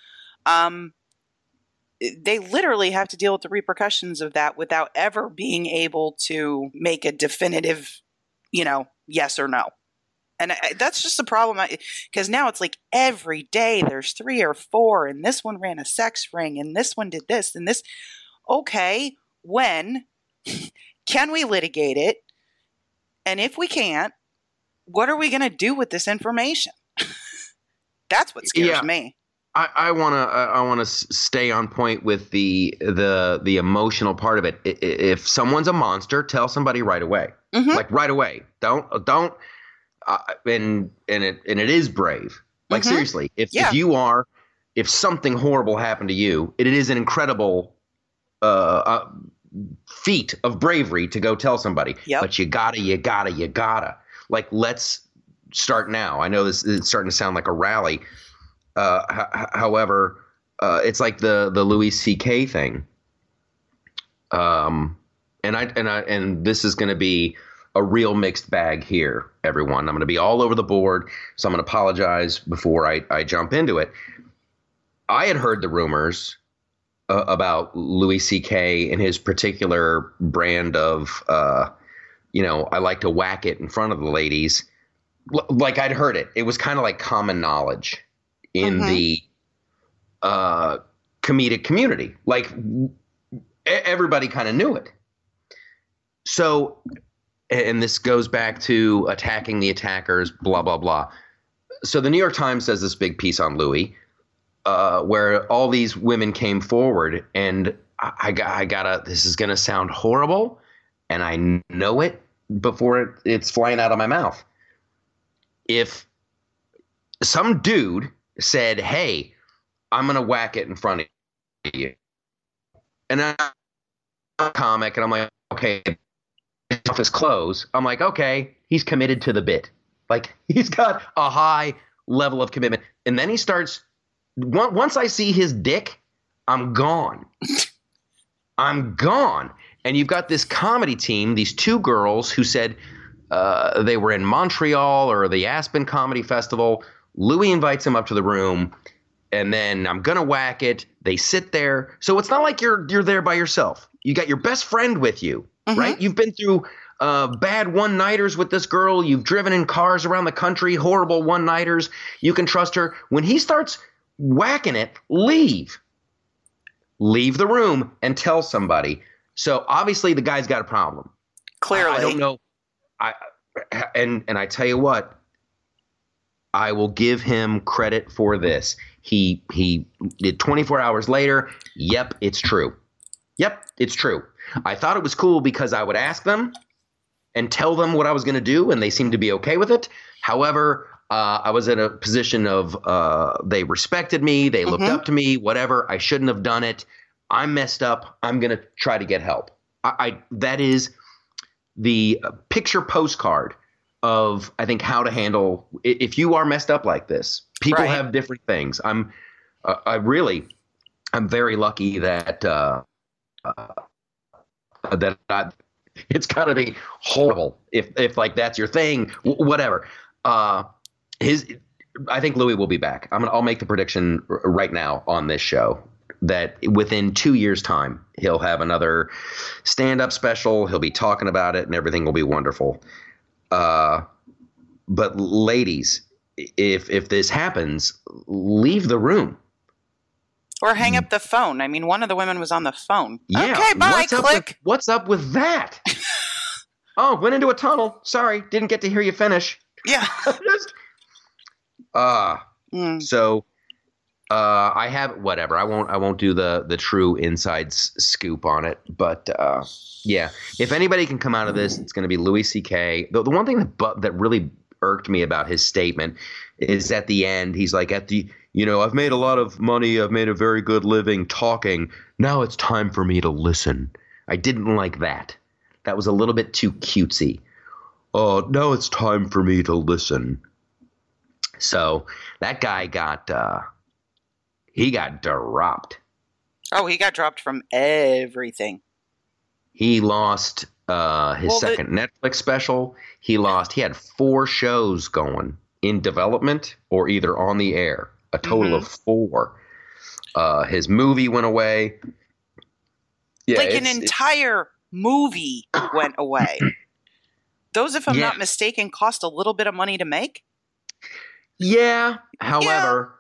They literally have to deal with the repercussions of that without ever being able to make a definitive, yes or no. And that's just the problem, because now it's like every day there's 3 or 4, and this one ran a sex ring, and this one did this, and this. Okay, when can we litigate it? And if we can't, what are we going to do with this information? That's what scares me. I want to stay on point with the emotional part of it. If someone's a monster, tell somebody right away. Mm-hmm. Like right away. Don't. And it is brave. Like mm-hmm. seriously, if something horrible happened to you, it is an incredible feat of bravery to go tell somebody. Yep. But you gotta. Like, let's start now. I know this is starting to sound like a rally. However, it's like the Louis C.K. thing. And this is going to be a real mixed bag here, everyone. I'm going to be all over the board, so I'm going to apologize before I jump into it. I had heard the rumors about Louis C.K. and his particular brand of, I like to whack it in front of the ladies. Like, I'd heard it. It was kind of like common knowledge in the comedic community. Like, everybody kind of knew it. So, and this goes back to attacking the attackers, blah, blah, blah. So the New York Times does this big piece on Louis, where all these women came forward, and I gotta, this is going to sound horrible, and I know it before it's flying out of my mouth. If some dude said, hey, I'm going to whack it in front of you, and I'm a comic, and I'm like, okay, off his clothes, I'm like, okay, he's committed to the bit. Like, he's got a high level of commitment. And then he starts, once I see his dick, I'm gone. I'm gone. And you've got this comedy team, these two girls who said they were in Montreal or the Aspen Comedy Festival. Louis invites them up to the room, and then I'm going to whack it. They sit there. So it's not like you're there by yourself. You got your best friend with you, right? You've been through bad one-nighters with this girl. You've driven in cars around the country, horrible one-nighters. You can trust her. When he starts whacking it, leave. Leave the room and tell somebody. So obviously the guy's got a problem. Clearly. I don't know. And I tell you what, I will give him credit for this. He did 24 hours later. Yep, it's true. Yep, it's true. I thought it was cool because I would ask them and tell them what I was going to do, and they seemed to be okay with it. However, I was in a position of they respected me. They looked up to me, whatever. I shouldn't have done it. I'm messed up. I'm going to try to get help. That is the picture postcard of, I think, how to handle if you are messed up like this. People have different things. I'm very lucky that it's got to be horrible if like that's your thing, whatever. I think Louis will be back. I'll make the prediction right now on this show that within 2 years' time, he'll have another stand-up special. He'll be talking about it, and everything will be wonderful. But ladies, if this happens, leave the room. Or hang up the phone. I mean, one of the women was on the phone. Yeah. Okay, bye, click. What's up with that? Oh, went into a tunnel. Sorry, didn't get to hear you finish. Yeah. So I have whatever. I won't do the true inside scoop on it. But yeah, if anybody can come out of this, it's going to be Louis C.K. The one thing that really irked me about his statement is at the end, he's like, I've made a lot of money. I've made a very good living talking. Now it's time for me to listen. I didn't like that. That was a little bit too cutesy. Oh, now it's time for me to listen. So that guy got dropped. Oh, he got dropped from everything. He lost his second Netflix special. He had 4 shows going in development or either on the air. A total of 4. His movie went away. Yeah, like an entire movie went away. Those, if I'm not mistaken, cost a little bit of money to make. Yeah. However,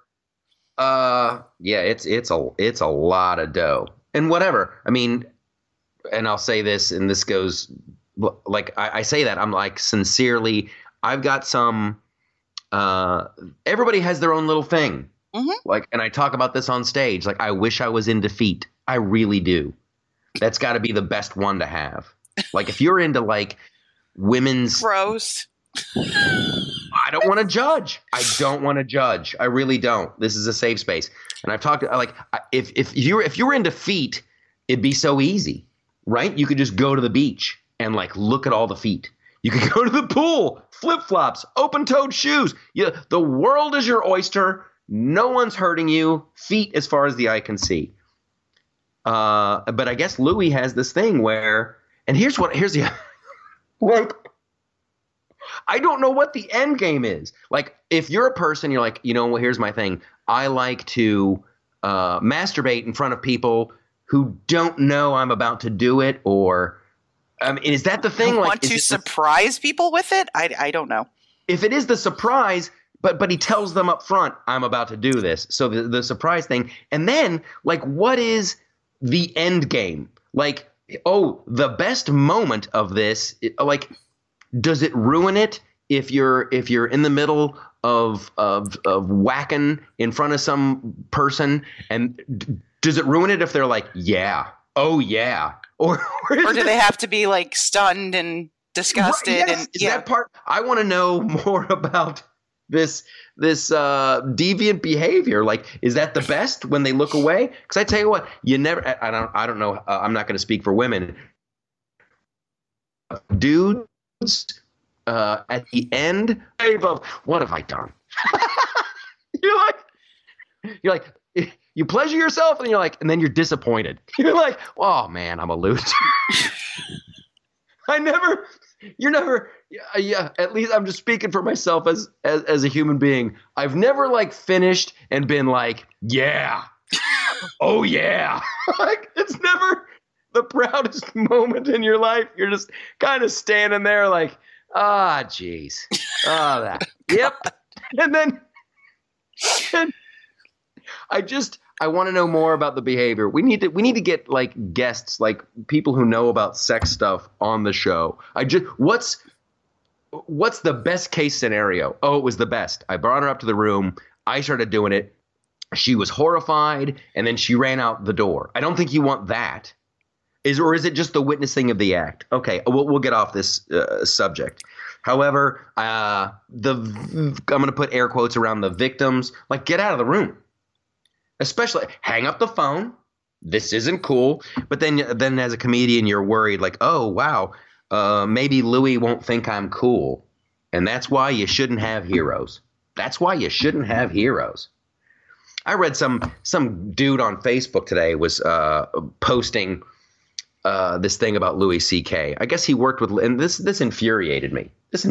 it's a lot of dough. And whatever. I mean, and I'll say this, and this goes like I say that I'm like sincerely. I've got some. Everybody has their own little thing. Like, and I talk about this on stage. Like, I wish I was in Defeat. I really do. That's got to be the best one to have. Like, if you're into like women's gross. I don't want to judge. I really don't. This is a safe space. And I've talked like if you were in Defeat, it'd be so easy. right? You could just go to the beach and like look at all the feet. You could go to the pool, flip-flops, open-toed shoes. The world is your oyster. No one's hurting you. Feet as far as the eye can see. But I guess Louis has this thing where, and here's the, like, I don't know what the end game is. Like, if you're a person, you're like, well, here's my thing. I like to masturbate in front of people who don't know I'm about to do it, or is that the thing? Want to surprise people with it? I don't know. If it is the surprise, but he tells them up front, I'm about to do this. So the surprise thing. And then, like, what is the end game? Like, the best moment of this, like, does it ruin it if you're in the middle of whacking in front of some person? And does it ruin it if they're like, yeah, oh yeah, or do they have to be like stunned and disgusted? Right, yes. And is that part? I want to know more about this deviant behavior. Like, is that the best when they look away? Because I tell you what, you never. I don't know. I'm not going to speak for women. Dudes, at the end of what have I done? You're like. You pleasure yourself, and and then you're disappointed. You're like, oh man, I'm a loser. You're never. Yeah. At least I'm just speaking for myself as a human being. I've never like finished and been like, yeah, oh yeah. Like, it's never the proudest moment in your life. You're just kind of standing there like, jeez, that, yep, and then. I want to know more about the behavior. We need to get like guests, like people who know about sex stuff on the show. What's the best case scenario? Oh, it was the best. I brought her up to the room. I started doing it. She was horrified, and then she ran out the door. I don't think you want that. Is it just the witnessing of the act? Okay, we'll get off this subject. However, I'm going to put air quotes around the victims. Like, get out of the room. Especially hang up the phone. This isn't cool. But then as a comedian, you're worried like, oh, wow, maybe Louis won't think I'm cool. And that's why you shouldn't have heroes. That's why you shouldn't have heroes. I read some dude on Facebook today was posting this thing about Louis C.K. I guess he worked with, and this infuriated me. This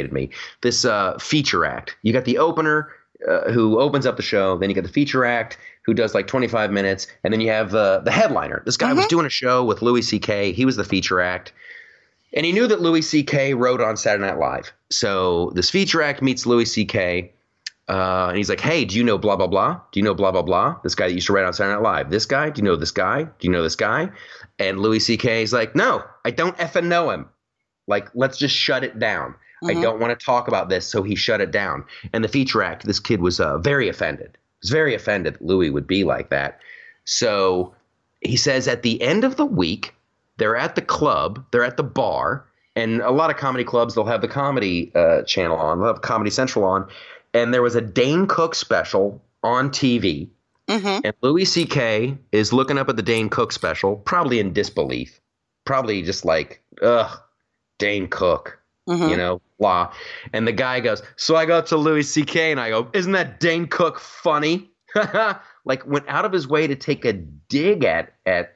feature act. You got the opener who opens up the show. Then you got the feature act who does like 25 minutes. And then you have the headliner. This guy was doing a show with Louis C.K. He was the feature act. And he knew that Louis C.K. wrote on Saturday Night Live. So this feature act meets Louis C.K. And he's like, hey, do you know blah, blah, blah? Do you know blah, blah, blah? This guy that used to write on Saturday Night Live. This guy? Do you know this guy? Do you know this guy? And Louis C.K. is like, no, I don't effing know him. Like, let's just shut it down. I don't want to talk about this. So he shut it down. And the feature act, this kid was very offended. He was very offended that Louis would be like that. So he says at the end of the week, they're at the club, they're at the bar, and a lot of comedy clubs, they'll have the comedy channel on, they'll have Comedy Central on. And there was a Dane Cook special on TV. And Louis C.K. is looking up at the Dane Cook special, probably in disbelief. Probably just like, ugh, Dane Cook. Blah. And the guy goes, so I go to Louis C.K. and I go, isn't that Dane Cook funny? Like, went out of his way to take a dig at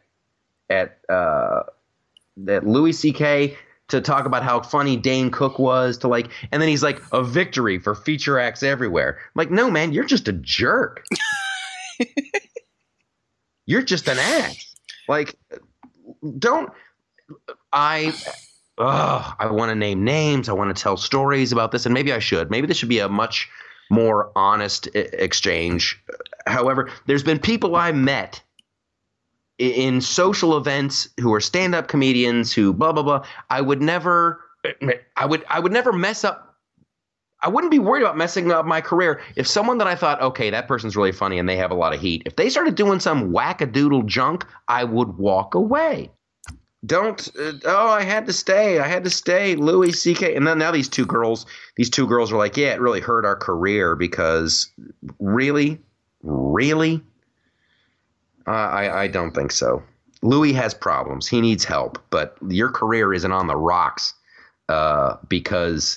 Louis C.K. to talk about how funny Dane Cook was, to like, and then he's like, a victory for feature acts everywhere. I'm like, no, man, you're just a jerk. You're just an act. Like, I want to name names. I want to tell stories about this, and maybe I should. Maybe this should be a much more honest exchange. However, there's been people I met in social events who are stand-up comedians who blah blah blah. I would never mess up. I wouldn't be worried about messing up my career if someone that I thought, okay, that person's really funny and they have a lot of heat, if they started doing some wackadoodle junk, I would walk away. I had to stay, Louis C.K. And then now these two girls are like, yeah, it really hurt our career because really? I don't think so. Louis has problems. He needs help, but your career isn't on the rocks because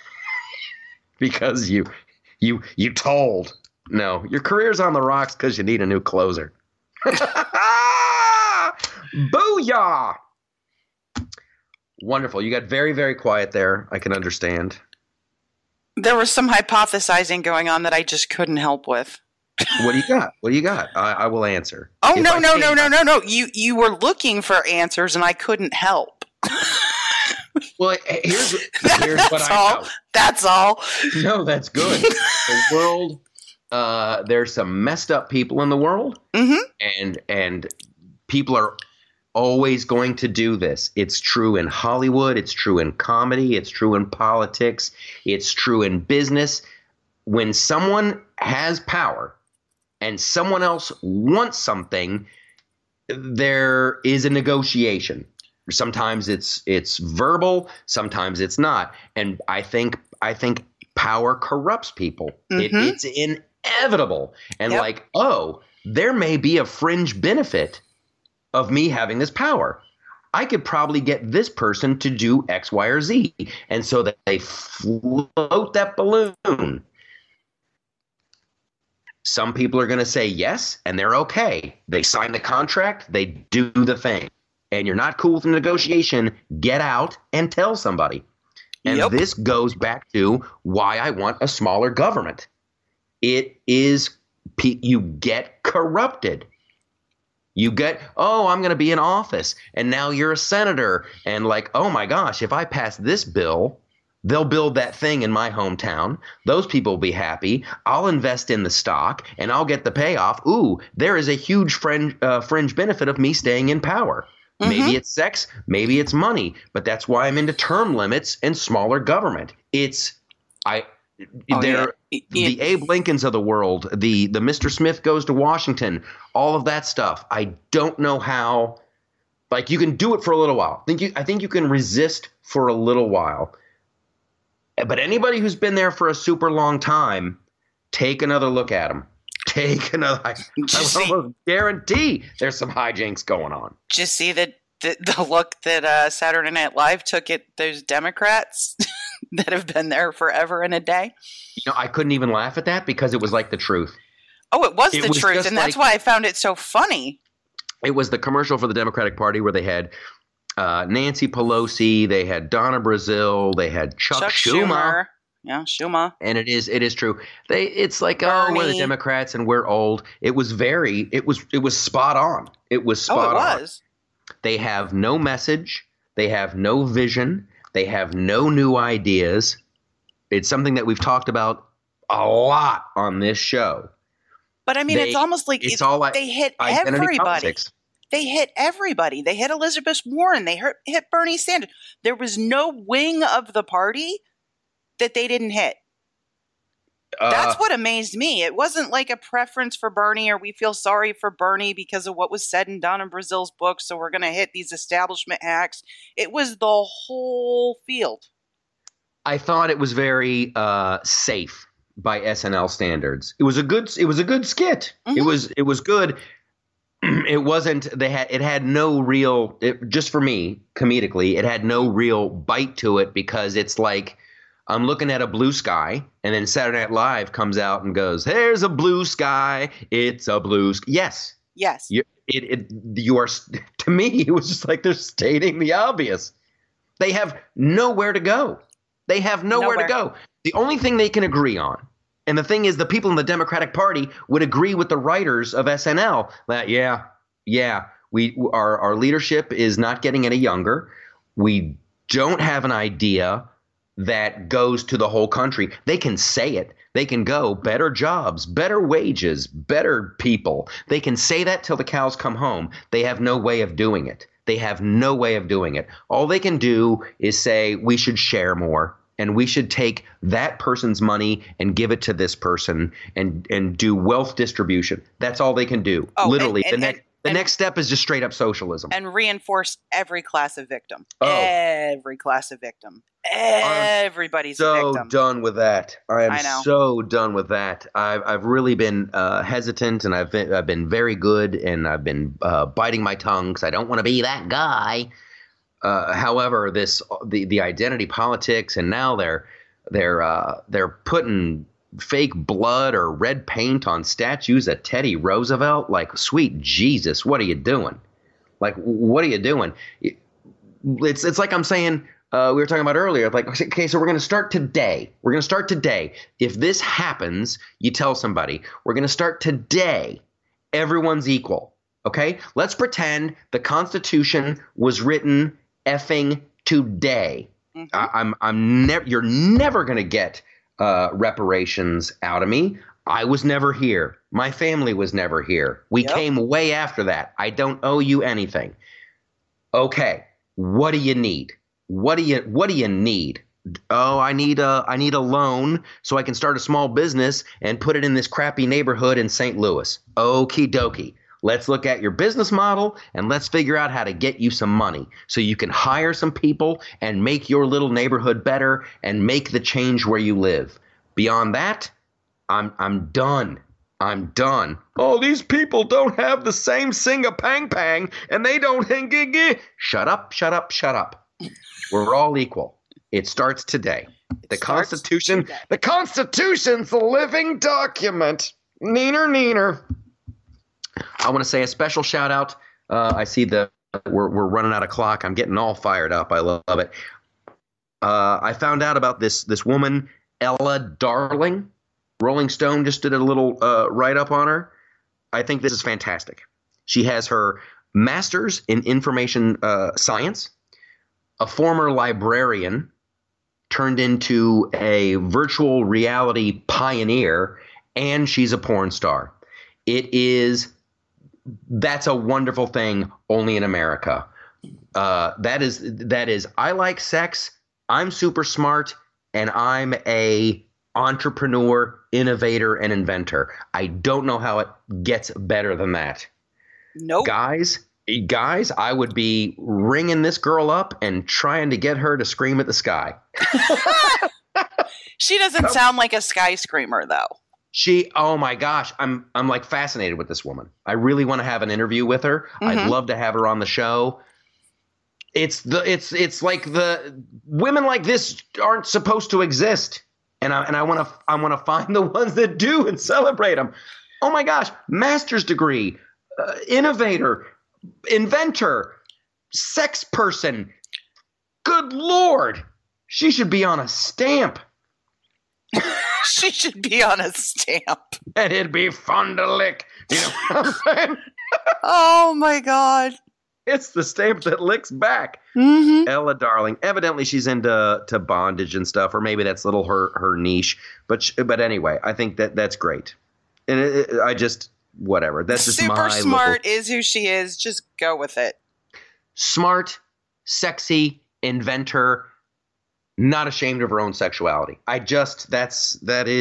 you told. No, your career's on the rocks because you need a new closer. Booyah! Wonderful. You got very, very quiet there. I can understand. There was some hypothesizing going on that I just couldn't help with. What do you got? What do you got? I will answer. Oh, no. You were looking for answers and I couldn't help. Well, here's what I know. That's all. No, that's good. The world, there's some messed up people in the world, and people are always going to do this. It's true in Hollywood. It's true in comedy. It's true in politics. It's true in business. When someone has power and someone else wants something, there is a negotiation. Sometimes it's verbal, sometimes it's not. And I think power corrupts people. It's inevitable. And there may be a fringe benefit of me having this power. I could probably get this person to do X, Y, or Z. And so that they float that balloon. Some people are going to say yes, and they're okay. They sign the contract, they do the thing. And you're not cool with the negotiation, get out and tell somebody. And this goes back to why I want a smaller government. It is you get corrupted. You get, I'm going to be in office, and now you're a senator. And like, oh my gosh, if I pass this bill, they'll build that thing in my hometown. Those people will be happy. I'll invest in the stock, and I'll get the payoff. Ooh, there is a huge fringe benefit of me staying in power. Maybe it's sex, maybe it's money, but that's why I'm into term limits and smaller government. The Abe Lincolns of the world, the Mr. Smith goes to Washington, all of that stuff. I don't know how. Like, you can do it for a little while. I think you can resist for a little while. But anybody who's been there for a super long time, take another look at them. Take another. I almost guarantee there's some hijinks going on. Just see the look that Saturday Night Live took at those Democrats that have been there forever and a day. I couldn't even laugh at that because it was like the truth. Oh, it was the truth, and that's why I found it so funny. It was the commercial for the Democratic Party where they had Nancy Pelosi, they had Donna Brazile, they had Chuck Schumer. Yeah, Schumer. And it is true. It's like, Bernie. We're the Democrats and we're old. It was spot on. It was spot on. They have no message. They have no vision. They have no new ideas. It's something that we've talked about a lot on this show. But I mean, it's almost like they hit everybody. Politics. They hit everybody. They hit Elizabeth Warren. They hit Bernie Sanders. There was no wing of the party that they didn't hit. That's what amazed me. It wasn't like a preference for Bernie or we feel sorry for Bernie because of what was said in Donna Brazile's book, so we're going to hit these establishment hacks. It was the whole field. I thought it was very safe by SNL standards. It was a good skit. It was good. It wasn't. It had no real. Just for me, comedically, it had no real bite to it because it's like, I'm looking at a blue sky, and then Saturday Night Live comes out and goes, "There's a blue sky. It's a blue sky." Yes. You are. To me, it was just like they're stating the obvious. They have nowhere to go. The only thing they can agree on, and the thing is, the people in the Democratic Party would agree with the writers of SNL that our leadership is not getting any younger. We don't have an idea that goes to the whole country. They can say it. They can go better jobs, better wages, better people. They can say that till the cows come home. They have no way of doing it. All they can do is say we should share more and we should take that person's money and give it to this person and do wealth distribution. That's all they can do. Literally. The The next step is just straight up socialism. And reinforce every class of victim. Every class of victim. Everybody's a victim. So done with that. I am so done with that. I've really been hesitant, and I've been very good, and I've been biting my tongue because I don't want to be that guy. However, the identity politics, and now they're putting fake blood or red paint on statues of Teddy Roosevelt. Like, sweet Jesus, what are you doing? Like, what are you doing? It's like I'm saying, we were talking about earlier, like, okay, so we're going to start today. We're going to start today. If this happens, you tell somebody, we're going to start today. Everyone's equal. Okay? Let's pretend the Constitution was written effing today. Mm-hmm. You're never going to get reparations out of me. I was never here. My family was never here. We came way after that. I don't owe you anything. Okay, what do you need? What do you need? Oh, I need a loan so I can start a small business and put it in this crappy neighborhood in St. Louis. Okie dokie. Let's look at your business model and let's figure out how to get you some money so you can hire some people and make your little neighborhood better and make the change where you live. Beyond that, I'm done. I'm done. Oh, these people don't have the same sing-a-pang-pang and they don't Shut up, shut up, shut up. We're all equal. It starts today. The Constitution's a living document. Neener. I want to say a special shout out. I see we're running out of clock. I'm getting all fired up. I love it. I found out about this woman, Ella Darling. Rolling Stone just did a little write up on her. I think this is fantastic. She has her master's in information science, a former librarian turned into a virtual reality pioneer, and she's a porn star. That's a wonderful thing only in America. That is, I like sex, I'm super smart, and I'm a entrepreneur, innovator, and inventor. I don't know how it gets better than that. Nope. Guys, I would be ringing this girl up and trying to get her to scream at the sky. She doesn't sound like a sky screamer, though. Oh my gosh, I'm like fascinated with this woman. I really want to have an interview with her. Mm-hmm. I'd love to have her on the show. It's like the women like this aren't supposed to exist, and I want to find the ones that do and celebrate them. Oh my gosh, master's degree, innovator, inventor, sex person. Good Lord, she should be on a stamp. She should be on a stamp. And it'd be fun to lick. You know what I'm saying? Oh, my God. It's the stamp that licks back. Mm-hmm. Ella Darling. Evidently, she's into bondage and stuff, or maybe that's her niche. But anyway, I think that's great. And whatever. That's just super smart is who she is. Just go with it. Smart, sexy, inventor, not ashamed of her own sexuality. That's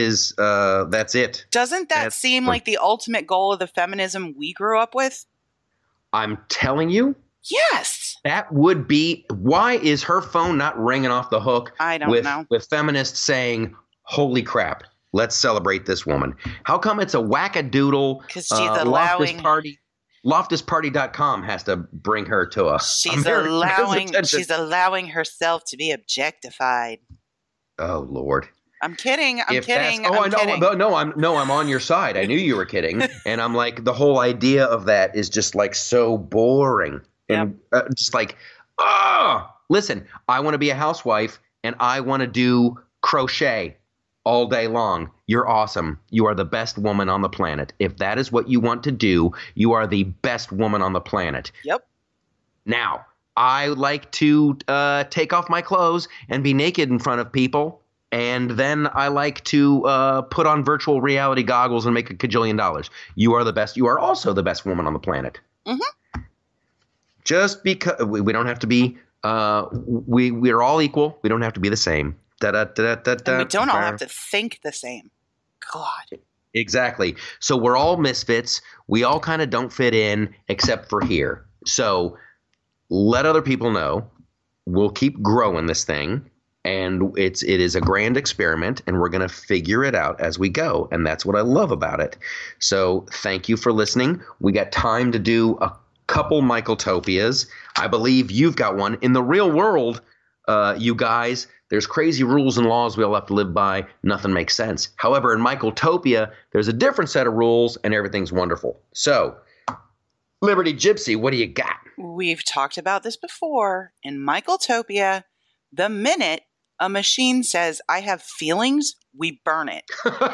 it. Doesn't that seem like the ultimate goal of the feminism we grew up with? I'm telling you. Yes. That would be. Why is her phone not ringing off the hook? I don't know. With feminists saying, "Holy crap, let's celebrate this woman." How come it's a wackadoodle? Because she's allowing party. LoftusParty.com has to bring her to us. She's allowing herself to be objectified. Oh Lord! I'm kidding. I'm kidding. I'm on your side. I knew you were kidding, and I'm like, the whole idea of that is just like so boring, and just like, listen, I want to be a housewife, and I want to do crochet all day long. You're awesome. You are the best woman on the planet. If that is what you want to do, you are the best woman on the planet. Yep. Now, I like to take off my clothes and be naked in front of people, and then I like to put on virtual reality goggles and make $1 kajillion. You are the best. You are also the best woman on the planet. Mm-hmm. Just because we don't have to be we're all equal. We don't have to be the same. And we don't all have to think the same. God. Exactly. So we're all misfits. We all kind of don't fit in except for here. So let other people know. We'll keep growing this thing. And it is a grand experiment, and we're going to figure it out as we go. And that's what I love about it. So thank you for listening. We got time to do a couple Michaeltopias. I believe you've got one. In the real world, you guys, there's crazy rules and laws we all have to live by. Nothing makes sense. However, in Michaeltopia, there's a different set of rules, and everything's wonderful. So, Liberty Gypsy, what do you got? We've talked about this before. In Michaeltopia, the minute a machine says, I have feelings, we burn it.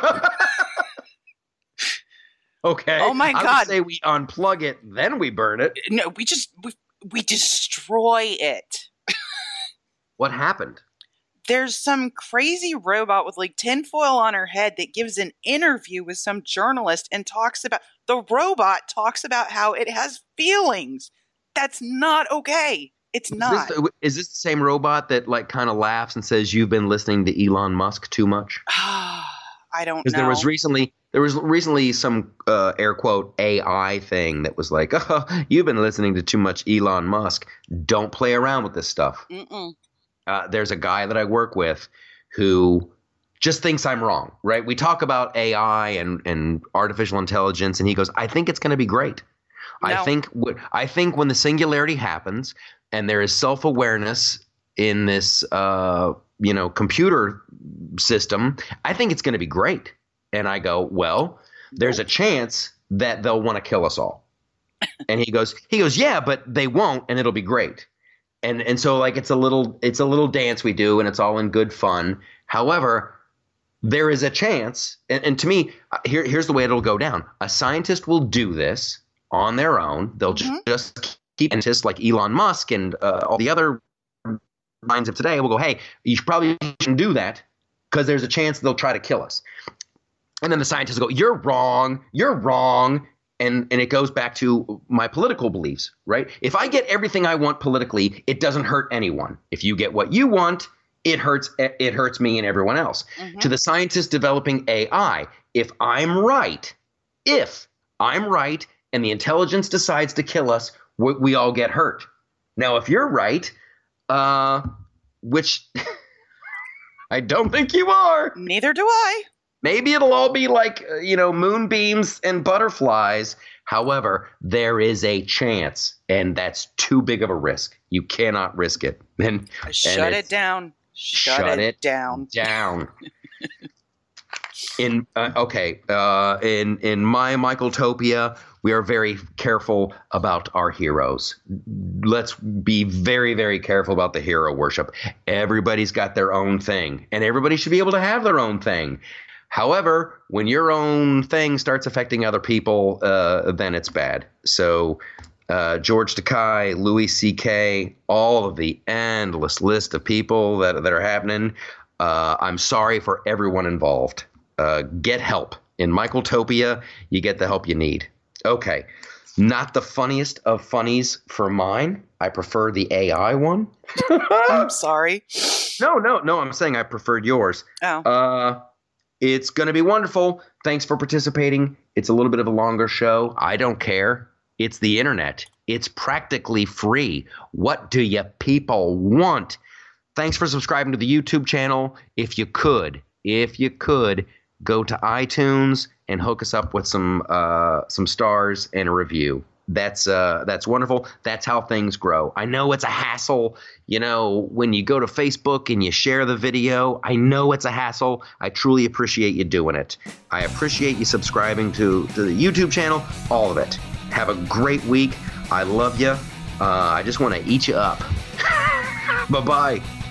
Okay. Oh my God. I would say we unplug it, then we burn it. No, we destroy it. What happened? There's some crazy robot with like tinfoil on her head that gives an interview with some journalist and the robot talks about how it has feelings. That's not okay. It's not. Is this the same robot that like kind of laughs and says you've been listening to Elon Musk too much? I don't know. Because there was recently some air quote AI thing that was like, oh, you've been listening to too much Elon Musk. Don't play around with this stuff. There's a guy that I work with who just thinks I'm wrong, right? We talk about AI and artificial intelligence, and he goes, I think it's going to be great. No. I think when the singularity happens and there is self-awareness in this, computer system, I think it's going to be great. And I go, well, there's a chance that they'll want to kill us all. And he goes, yeah, but they won't, and it'll be great. And so like it's a little dance we do, and it's all in good fun. However, there is a chance, and to me, here's the way it'll go down. A scientist will do this on their own. They'll just keep scientists like Elon Musk and all the other minds of today will go, hey, you probably shouldn't do that because there's a chance they'll try to kill us. And then the scientists go, you're wrong. And it goes back to my political beliefs, right? If I get everything I want politically, it doesn't hurt anyone. If you get what you want, it hurts me and everyone else. To the scientists developing AI, if I'm right and the intelligence decides to kill us, we all get hurt. Now, if you're right, which I don't think you are. Neither do I. Maybe it'll all be like, moonbeams and butterflies. However, there is a chance, and that's too big of a risk. You cannot risk it. Shut it down. Shut it down. In my Michaeltopia, we are very careful about our heroes. Let's be very, very careful about the hero worship. Everybody's got their own thing, and everybody should be able to have their own thing. However, when your own thing starts affecting other people, then it's bad. So George Takei, Louis C.K., all of the endless list of people that are happening, I'm sorry for everyone involved. Get help. In Michaeltopia, you get the help you need. Okay. Not the funniest of funnies for mine. I prefer the AI one. I'm sorry. No. I'm saying I preferred yours. Oh. It's going to be wonderful. Thanks for participating. It's a little bit of a longer show. I don't care. It's the internet. It's practically free. What do you people want? Thanks for subscribing to the YouTube channel. If you could, go to iTunes and hook us up with some stars and a review. That's wonderful. That's how things grow. I know it's a hassle, when you go to Facebook and you share the video. I know it's a hassle. I truly appreciate you doing it. I appreciate you subscribing to the YouTube channel, all of it. Have a great week. I love you. I just want to eat you up. Bye-bye.